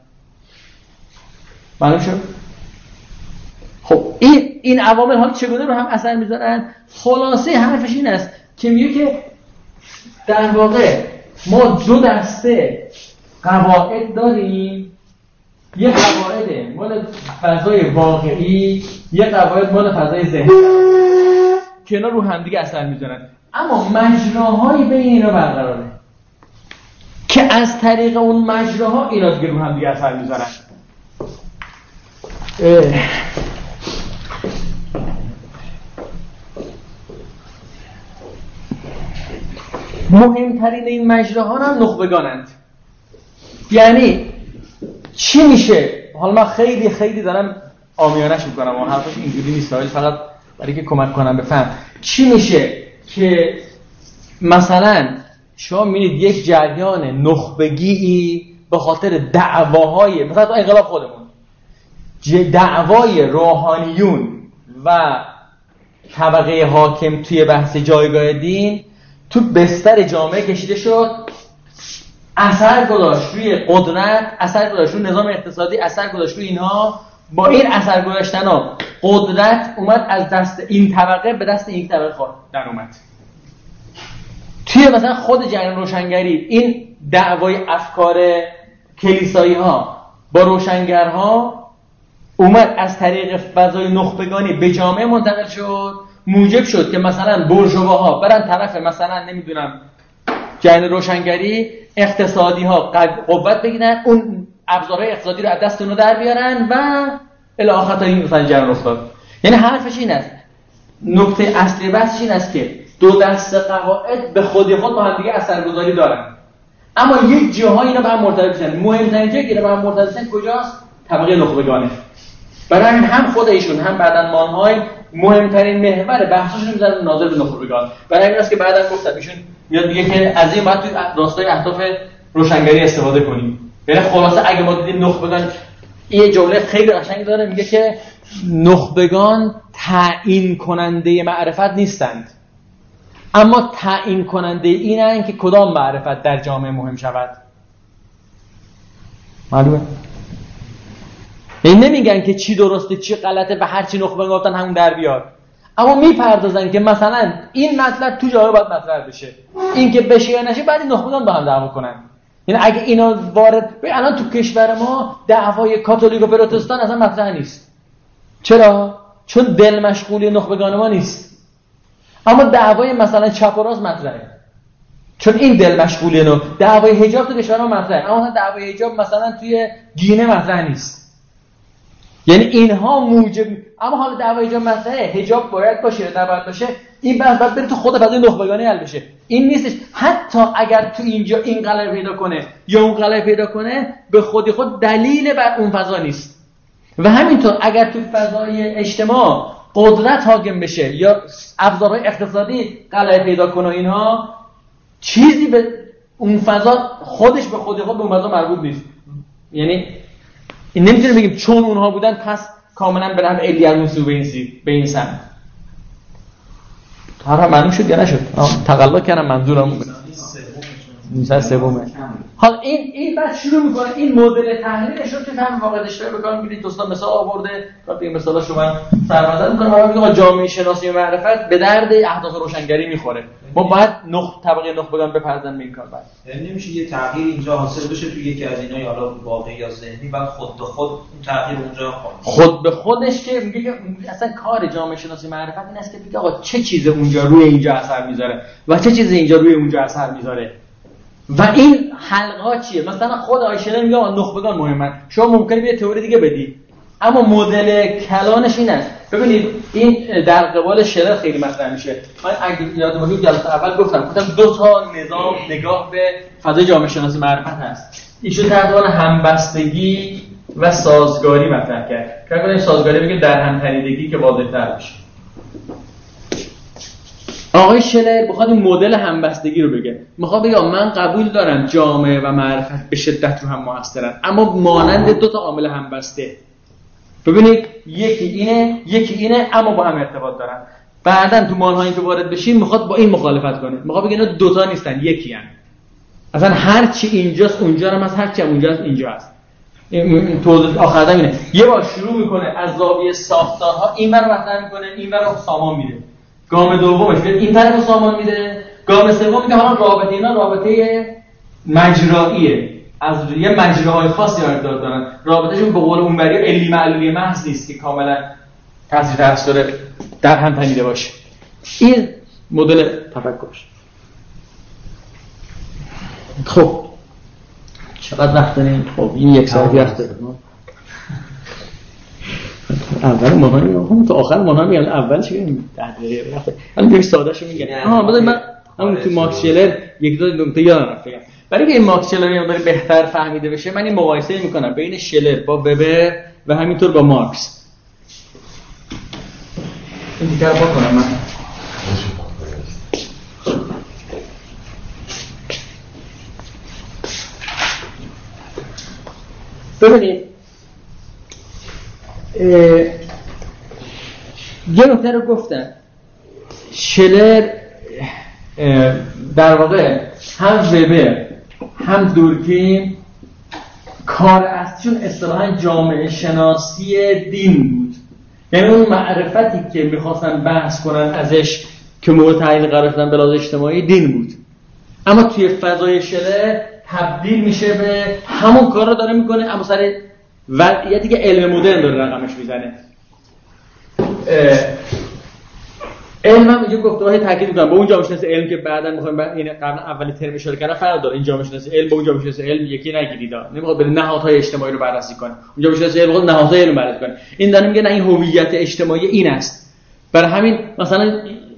معلوم شد؟ خب این عوامل حالا چگونه رو هم اثر میذارن؟ خلاصه حرفش این است که میگه که در واقع ما دو دسته قواعد داریم. یه قواعد مال فضای واقعی، یه قواعد مال فضای ذهنی که اینا رو هم دیگه اثر میذارن. اما مجراهای بین اینا برقراره که از طریق اون مجراها اینا دیگه رو هم دیگه اثر میذارن. مهمترین این مجراها هم نخبگانند. یعنی چی میشه؟ حالا من خیلی دارم عامیانش میکنم و حرفش اینجوری نیست، فقط برای که کمک کنم بفهم. چی میشه که مثلا شما میبینید یک جریان نخبگی به خاطر دعواهای مثلا تو انقلاب خودمون دعوای روحانیون و طبقه حاکم توی بحث جایگاه دین تو بستر جامعه کشیده شد، اثر گذاشت روی قدرت، اثر گذاشت روی نظام اقتصادی، اثر گذاشت روی اینها. با این اثر گذاشتن ها قدرت اومد از دست این طبقه به دست این طبقه در اومد. توی مثلا خود جریان روشنگری این دعوای افکار کلیسایی ها با روشنگرها اومد از طریق فضای نخبگانی به جامعه منتقل شد، موجب شد که مثلا بورژواها برن طرف مثلا نمیدونم جریان روشنگری، اقتصادی ها قوت بگیرن، اون ابزارهای اقتصادی رو از دست اونو در بیارن و الی آخر تا این مثلا جریان افتاد. یعنی حرفش این است، نکته اصلی بحثش این است که دو دست قواعد به خود با هم دیگه اثرگذاری دارن، اما یک جاهای اینا به هم مرتبط میشن. مهمترین جایی که به هم مرتبط میشن کجاست؟ طبقه نخبگانه. برای همین هم خود ایشون هم بعداً مانهای مهمترین محور بحثشون رو میذارن ناظر به نخبگان. برای همین است که بعداً گفتم ایشون میاد میگه که از این بعد توی راستای اهداف روشنگری استفاده کنیم. یعنی خلاصه اگه ما دیدیم نخبگان، یه جمله خیلی قشنگی داره، میگه که نخبگان تعیین کننده معرفت نیستند، اما تعیین کننده اینن که کدام معرفت در جامعه مهم شود. معلومه؟ این نمیگن که چی درسته چی غلطه و هر چی نخبگان گفتن همون در بیاد، اما میپردازن که مثلا این مطلب تو جامعه باید مطرح بشه، این که بشه یا نشه بعد این نخبگان با هم دعوا کنن. یعنی اگه اینا وارد الان تو کشور ما دعوای کاتولیک و پروتستان اصلا مطرح نیست. چرا؟ چون دل مشغولی نخبگان ما نیست. اما دعوای مثلا چپ و راست مطرحه، چون این دل مشغولی نو. دعوای حجاب تو کشور ما مطرحه، اما دعوای حجاب مثلا توی گینه مطرح نیست. یعنی اینها موجب، اما حالا دعوای حجاب مطرحه، حجاب باید باشه یا نباید باشه، این بحث باید بره تو خود فضای نخبگانی حل بشه. این نیستش حتی اگر تو اینجا این غلبه پیدا کنه یا اون غلبه پیدا کنه، به خودی خود دلیل بر اون فضا نیست. و همینطور اگر تو فضای اجتماع قدرت حاکم بشه یا ابزارهای اقتصادی غلبه پیدا کنه، اینها چیزی به اون فضا خودش به خودی خود به اون فضا مربوط نیست. یعنی این نمیتونیم بگیم چون اونها بودن پس کاملا به نحو علی الموسو به این سمت. حالا معلوم شد یا نشد؟ تقلا کردم منظورم بود. مثلا سومه. حالا این بعد شروع میکنه این مدل تحلیلش رو که هم واقع اشتباه بکنم. میگید دوستان مثال آورده، که این مثالا شما سرمزد میکنه. حالا میگم جامعه شناسی و معرفت به درد اهداف روشنگری میخوره. ما باید طبقه نخبگان بپردازن به این کار. بعد یعنی نمیشه یه تغییر اینجا حاصل بشه توی یکی از اینا، یا حالا واقعی یا ذهنی، بعد خود به خود اون تغییر اونجا خود به خودش که میگه که اصلا کار جامعه شناسی معرفت این است که بگه آقا چه چیز اونجا روی اینجا اثر میذاره و چه چیز اینجا روی اونجا اثر میذاره و این حلقه‌ها چیه. مثلا خود آیشلر میگه نخبگان مهمن، شما ممکنه یه تئوری دیگه بدی، اما مدل کلانش این است. ببینید این در قبال شلر خیلی مطرح میشه. من اگه یاد باشه جلسه اول گفتم دو تا نظام نگاه به فضای جامعه شناسی معرفت هست. ایشون در عنوان همبستگی و سازگاری مطرح کرد. که اگه سازگاری بگیم در هم تنیدگی که واضح‌تر بشه. آقای شلر بخواد این مدل همبستگی رو بگه، میخواد بگه من قبول دارم جامعه و معرفت به شدت رو هم موثرن، اما مانند دو تا عامل همبسته. ببینید یکی اینه اما با هم ارتباط دارن. بعدن تو مانهایی که وارد بشیم میخواد با این مخالفت کنه، میخواد بگه اینا دوتا نیستن، یکی هن. اصلا هر چی اینجاست اونجا هم هست، هر چی اونجاست اینجا هست. این توضیح آخر اینه. یه بار شروع میکنه از زاویه ساختارها، این ور مطرح میکنه، این ور سامان میده. گام دومش میاد این طرف سامان میده. گام سوم میگه حالا رابطه اینا رابطه مجراییه، از یه مجراهای خاصی ارتباط دارن. رابطهشون به قول اونوری علی معلولی محض نیست که کاملا تاثیر در هم تنیده باشه. این مدل تفکرش. خب چقدر وقت داریم؟ خب این یک ساعتی وقت داریم. اول ماهانی تو آخر ماهانی اول چی میگم 10 دقیقه وقت. الان یک ساده شو میگم. بذار من همون تو ماکس شلر یک دو نکته یادم رفت بگم. برای اینکه این ماکس شلر رو بهتر فهمیده بشه من این مقایسه میکنم بین شلر با وبر و همینطور با مارکس. این دیگه رو بکنم من. ببینید یه نکته رو گفتم شلر در واقع هم وبر هم دورکیم کار اصلیشون اصطلاحاً جامعه شناسی دین بود. یعنی اون معرفتی که میخواستن بحث کنن ازش که مورد تحلیل قرار دادن به لحاظ اجتماعی دین بود، اما توی فضای شلر تبدیل میشه به همون کار رو داره میکنه، اما سر وضعیتی که علم مدرن داره رقمش میزنه. علم هم اینجا گفته‌های تاکید می‌کنم با اون جامعه شناسی علم که بعداً می‌خوایم این قبلا اولی ترم اشاره کردم فرق داره. این جامعه شناسی علم با اون جامعه شناسی علم یکی نگیرید. نمی‌خواد به نهادهای اجتماعی رو بررسی کنه. اون جامعه شناسی علم نهادهای علم بررسی کنه. این داره میگه نه این هویت اجتماعی این است. برای همین مثلا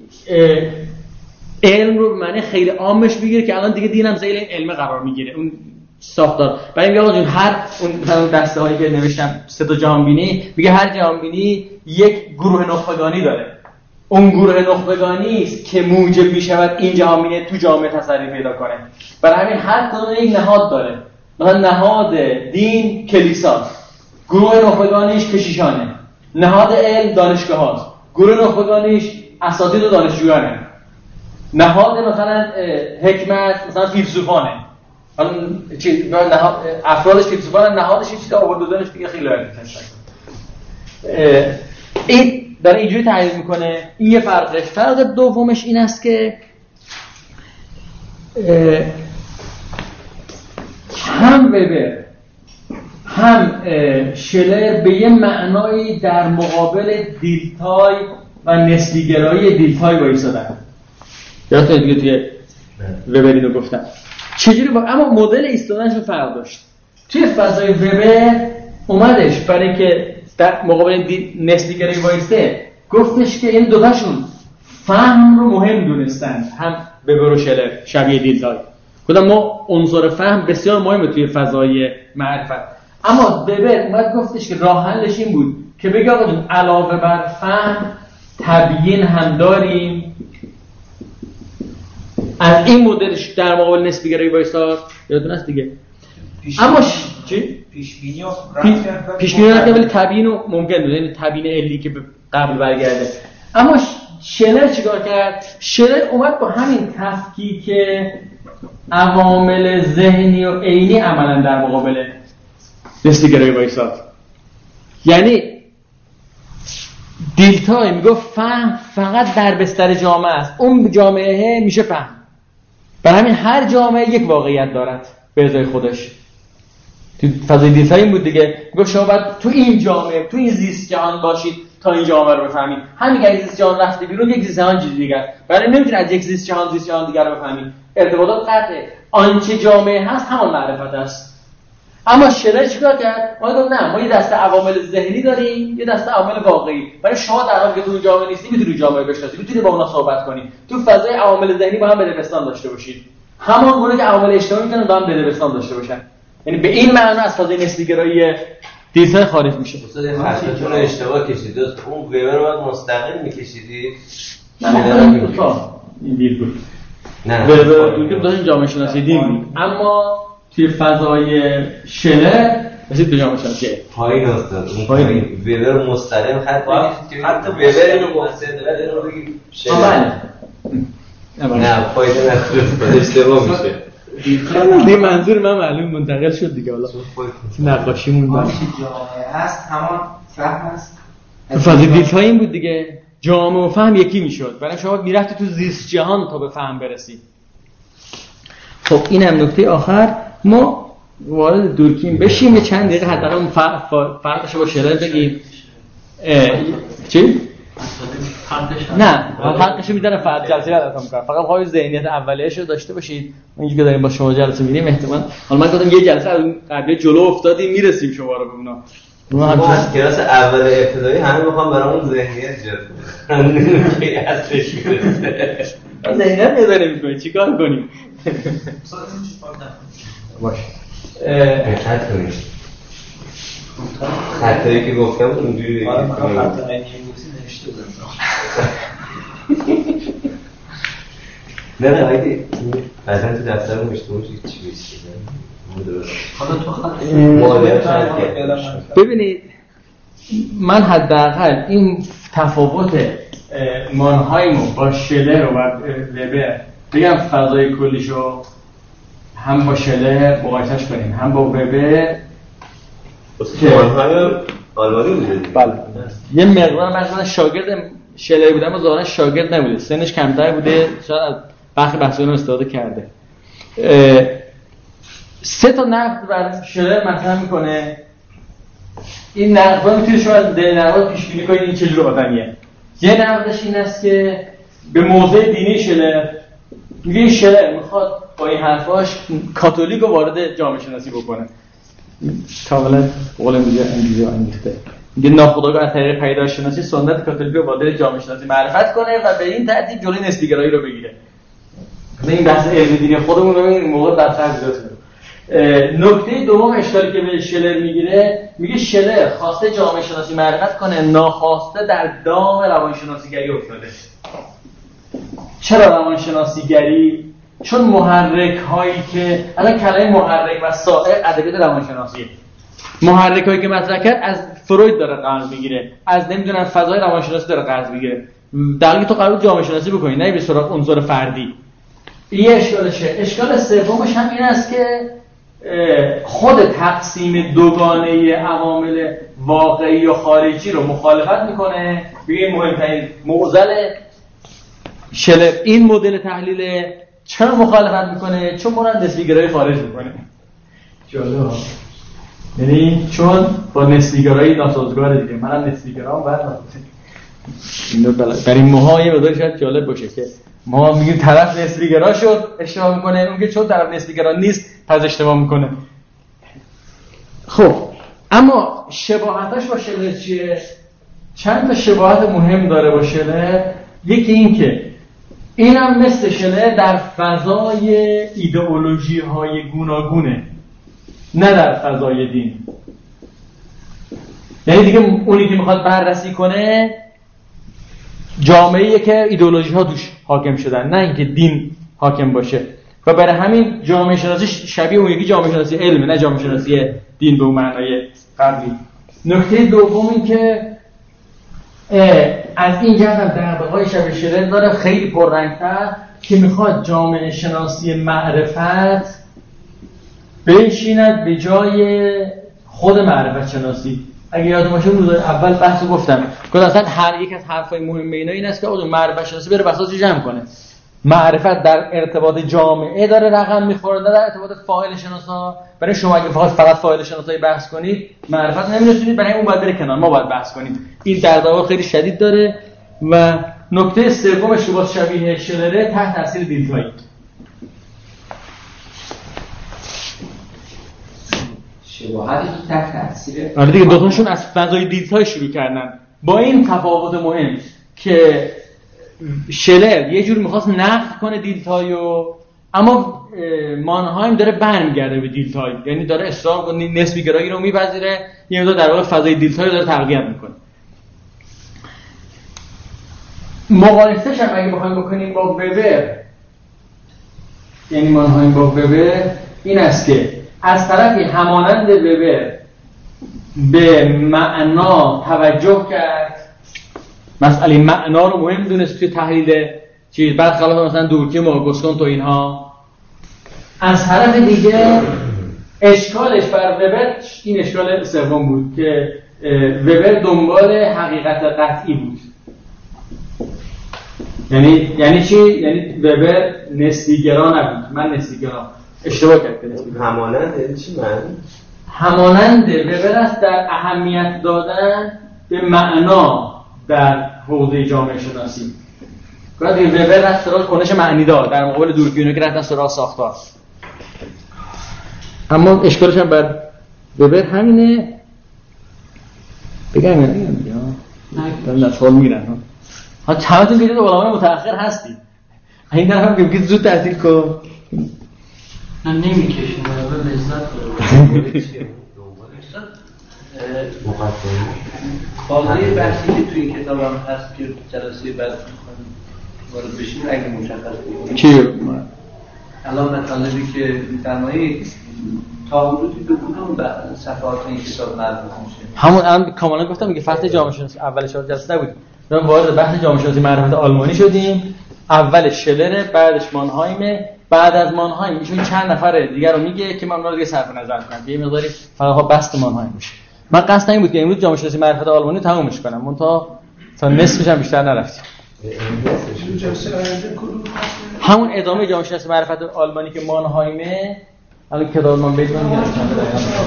علم رو معنی خیلی عامش میگیره که الان دیگه دینم زیر این علم قرار میگیره. اون ساختار. برای میگه آقا هر اون دسته‌هایی که نوشتم سه تا جهانبینی میگه هر جهانبینی یک گروه نخبگانی داره. اون گروه نخبگانی است که موجب میشود این جهانبینی تو جامعه تسری پیدا کنه. برای همین هر کدوم یک نهاد داره. مثلا نهاد دین کلیساست، گروه نخبگانیش کشیشانه، نهاد علم دانشگاه‌هاست، گروه نخبگانیش اساتید و دانشجویانه، نهاد مثلا حکمت مثلا فیلسوفانه، حالا چی نهاد افرادش فیلسوفانه، نهادش چیزی که آورد دادنش دیگه خیلی این داره اینجوری تحلیل میکنه. این یه فرقش. فرق دومش این است که هم وبر هم شلر به یه معنایی در مقابل دیلتای و نسبیگرایی دیلتای وایسادن. یادتونه دیگه توی وبر اینو گفتم چجوری اما مدل ایستادنشون فرق داشت. توی فضای وبر اومدش برای اینکه در مقابل نسبیگرایی وایسته گفتش که این دوتاشون فهم رو مهم دونستن، هم وبر و شلر شبیه دیلتای. گفتم ما عنصر فهم بسیار مهمه توی فضای معرفت، اما وبر اومد گفتش که راه حلش این بود که بگه آقا جون علاوه بر فهم تبیین هم داریم. از این مدلش در مقابل نسبیگرایی وایساد یادتون است دیگه. اما چی؟ پیش‌بینی نکرد ولی تبیین رو ممکن بود، یعنی تبیین علی که قبل برگرده. اما شلر چیکار کرد؟ شلر اومد با همین تفکیک عوامل ذهنی و عینی عملا در مقابل نسبیگرایی وایساد. یعنی دیلتای میگفت فهم فقط در بستر جامعه است، اون جامعه میشه فهم. برای همین هر جامعه یک واقعیت دارد به ازای خودش. تو فضای دیلتای این بود دیگه، میگفت شما باید تو این جامعه تو این زیست جهان باشید تا این جامعه رو بفهمید. همین که زیست جهان رفته بیرون یک زیست جهان دیگه، برای نمیتونید از یک زیست جهان دیگر رو بفهمید. ارتباطات قطعه. آنچه جامعه هست همان معرفت است. اما شلر چیکار کرد؟ ما گفت نه، ما یه دسته عوامل ذهنی داریم، یه دسته عوامل واقعی. برای شما در حالی که تو جامعه نیستی میتونید جامعه بشناسید، میتونید با اونها صحبت کنید. تو فضای عوامل ذهنی با هم بدبستان داشته باشید. همان گونه که عوامل اجتماعی میتونن با هم بدبستان داشته باشن. یعنی به این معنا از فضای نسبیگرایی دیلتای خارج میشه. استاد خطتون رو اشتباه کشیدید. اون وبر رو باید مستقل میکشیدید. نه تا این ویرگول. نه وبر داشتیم جامعه شناسی دین بود. اما توی فضای شلر رسید به جامعه شناسی پایین استاد. اون وبر مستقل خط بگیرید. حتی وبر اینو گفته وبر رو بگید شلر. نه پایین نخوره اشتباه میشه. دیگه منظور من معلوم منتقل شد دیگه. حالا نقاشیمون جامعه هست همان فهم است. فضای دیلتای این بود دیگه، جامعه و فهم یکی میشد. برای شما میرفتی تو زیست جهان تا به فهم برسی. خب اینم نکته آخر. ما وارد دورکیم بشیم، یه چند دقیقه حداقل فرقش با شلر بگیم. چی؟ نه فرقش میذاره فرق جلسه یادتون میکنم. فقط بخواید ذهنیت اولیه‌اش رو داشته باشید. اینجوری که داریم با شما جلسه می‌گیریم احتمال حالا من گفتم یه جلسه قبل جلو افتادیم میرسیم شما رو ببینم. ما از کلاس اول ابتدایی همه میخوام برامون ذهنیت ایجاد کنم. که اصلش میرسه. ذهنیت پیدا نمی‌کنی چیکار کنیم؟ باشه. خط کنید. خطایی که گفتم اونجوری خط نمی‌نویسی نوشته بودم. نه هایدی بعداً تو دفترم نوشته باشید چی بشه. حالا تو خط ببینید من حداقل این تفاوت مانهایمو با شلر و وبر بگم فضای کلیشو هم با شلر مقایسش کنیم هم با وبر مانهای آلمانی بوده. بله یه مقدار مثلا شاگرد شلر بودم و ظاهرا شاگرد نبوده، سنش کمتر بوده، شاید از برخی بحث‌ها استفاده کرده. 3 تا نقد بر شلر مطرح میکنه. این نقدها میتونه شما از نقد پیش بینی کنید این چجور آدمیه. یه نقدش این است که به موضع دینی شلر میگه شلر میخواد با این حرفاش کاتولیک رو وارد جامعه شناسی بکنه. کاملا قول انگلیسی انگیخته. میگه ناخودآگاه از طریق پیدایش‌شناسی سنت کاتولیک رو وارد جامعه شناسی معرفت کنه و به این ترتیب جلوی نسبی‌گرایی رو بگیره. این بحث علمی دینی خودمون رو این موضوع در طرح گذاشته. نکته دوم اشکالی که به شلر میگیره، میگه شلر خواسته جامعه شناسی معرفت کنه، ناخواسته در دام روانشناسیگری افتاده. چرا روانشناسیگری؟ چون محرک هایی که الان کلمه محرک و سائر ادبیات روانشناسیه. محرک هایی که مطرح کرد از فروید داره قرض میگیره، از نمیدونم فضای روانشناسی داره قرض میگیره. در حالی که تو قرار جامعه شناسی بکنی، نه به سراغ عنصر فردی. این اشکالشه. اشکال سومش هم این است که خود تقسیم دوگانه عوامل واقعی و خارجی رو مخالفت میکنه. بگه مهمترین معضل شلر این مدل تحلیل. چرا مخالفت میکنه؟ چون مراد نسبی‌گرایی خارج میکنه. جالب. یعنی چون با نسبی‌گرایی ناسازگاره دیگه. منم نسبی‌گرام بعد اینو برای ماها یه مقدار شاید جالب باشه که ما میگیم طرف نسبی‌گرا شد اشتباه میکنه، اون که چون طرف نسبی‌گرا نیست پس اشتباه میکنه. خب اما شباهتاش با شلر چیه؟ چند تا شباهت مهم داره با شلر. یکی این که اینم مثل شلر در فضای ایدئولوژی های گوناگونه، نه در فضای دین. یعنی دیگه اونی که میخواد بررسی کنه جامعه‌ایه که ایدئولوژی ها توش حاکم شدن، نه اینکه دین حاکم باشه. و برای همین جامعه شناسی شبیه اون یکی جامعه شناسی علم، نه جامعه شناسی دین به اون معنای غربی. نکته دوم این که از این جهت هم دغدغه‌های شبیه شلر داره خیلی پررنگ‌تر که میخواد جامعه شناسی معرفت بنشیند به جای خود معرفت شناسی. اگه یادتون باشه روز اول بحثو گفتم اصلا هر یک از حرفای مهم اینا این است که اون معرفت شناسی بره بساطش جمع کنه. معرفت در ارتباط جامعه داره رقم میخوره، نه در ارتباط فاعل شناسا. برای شما اگه فقط فاعل شناسایی بحث کنید معرفت نمیرسونید، برای اون باید بره کنار، ما باید بحث کنیم. این دغدغه خیلی شدید داره. و نکته سومش که باز شبیه شلره تحت تاثیر دیلتایی. شباهتی که تحت تاثیر آره دیگه دوتاشون از فضای دیلتای شروع کردن، با این تفاوت مهم که شلر یه جور میخواست نقد کنه دیلتایو، اما مانهایم داره برمیگرده به دیلتای، یعنی داره اصرار کنه نسبی گرایی رو میپذیره، یه مقدار در واقع فضای دیلتای رو داره تقویت میکنه. مقایسه‌ش هم اگه بخوایم بکنیم با وبر، یعنی مانهایم با وبر، این است که از طرفی همانند وبر به معنا توجه کرد، مسئله معنا رو مهم دونست توی تحلیل چیز، برخلاف مثلا دورکیم و آگوستون تو اینها. از طرف دیگه اشکالش بر وبر این اشکال سوم بود که وبر دنبال حقیقت قطعی بود. یعنی چی؟ یعنی وبر نسبی‌گرا نبود. من نسبی‌گرا اشتباه کردم. همانند یعنی چی معنی؟ همانند وبر است در اهمیت دادن به معنا در حوزه جامعه شناسی. گاهی وبر رفت سراغ کنش معنی دار در مقابل دورکیمیا که رفتن سراغ ساختار. اما اشکالش هم بر وبر همینه. بگم نه سوال میگیرن ها چندتون که علمای متأخر هستید، این طرف هم که زود تحصیل کن. من نمیکشم ولی لذت داره. بازه بحثی که توی این کتاب هم هست که جلسه بعد وارد بشیم اگه مشخص کنیم چیه؟ الان مطالبی که می‌فرمایید تا حدودی به کدوم صفحات این کتاب مربوط میشه؟ همون کاملا گفتم میگه فصل جامعه شناسی اول 4 جلسه نبود، وارد بحث جامعه شناسی معرفت آلمانی شدیم. اولش شلره، بعدش مانهایم، بعد از مانهایم ایشون چند نفر دیگه رو میگه که من اونها رو دیگه صرف نظر می‌کنم. یه مقداری فقط بحث مانهایم میشه. من قصد این بود که امروز جامعه شناسی معرفت آلمانی تمومش کنم. منتها تا نصفش هم بیشتر نرفتیم. همون ادامه جامعه شناسی معرفت آلمانی که مانهایمه. الان کتاب من بهتون میگم چند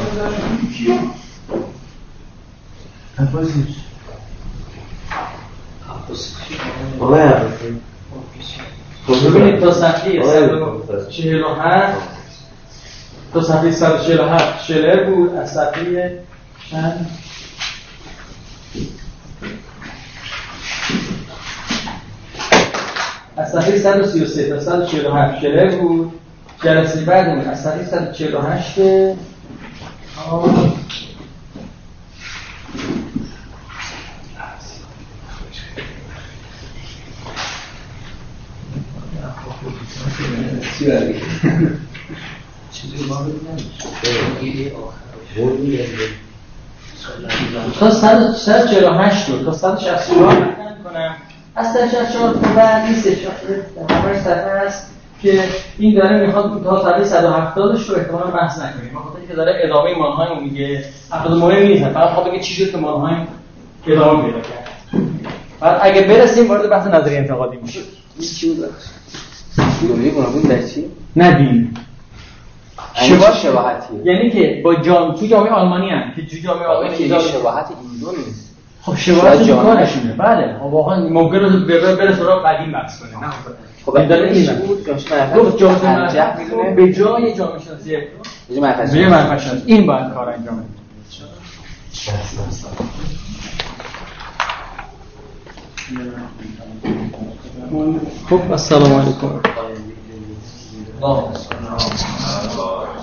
تا ببینید تا صفحه 147 تا صفحه 147 شلر بود. از صفحه چند از صفحه 133 تا 147 شلر بود. جلسه بعدمون از صفحه 148 تا 148 بود. تا 164 کنم. از 164 تا بعد نیستش. همه صفحه است که این داره میخواد تا صفحه 170 رو احتمالاً بحث نکنیم. بخاطر اینکه داره ادامه مانهایم میگه. اصلا مهم نیست. فقط خواهد بگه چی شد که مانهایم ادامه پیدا کرد. بعد اگه برسیم وارد بحث نظریه انتقادی میشه. چی بود؟ دوری گوناگون در چی؟ ندیم. شباهتی. یعنی که با تو جامعه آلمانی هم که تو جامعه آلمانی که شباهت این دو نیست. خب شباهت کارشونه. بله. واقعا ممکنه بره سراغ قدیم بحث کنه. خب این داره این بود جامعه شناسی به جای جامعه شناسی به معرفت شناسی این باید کار انجام بده. خب السلام علیکم.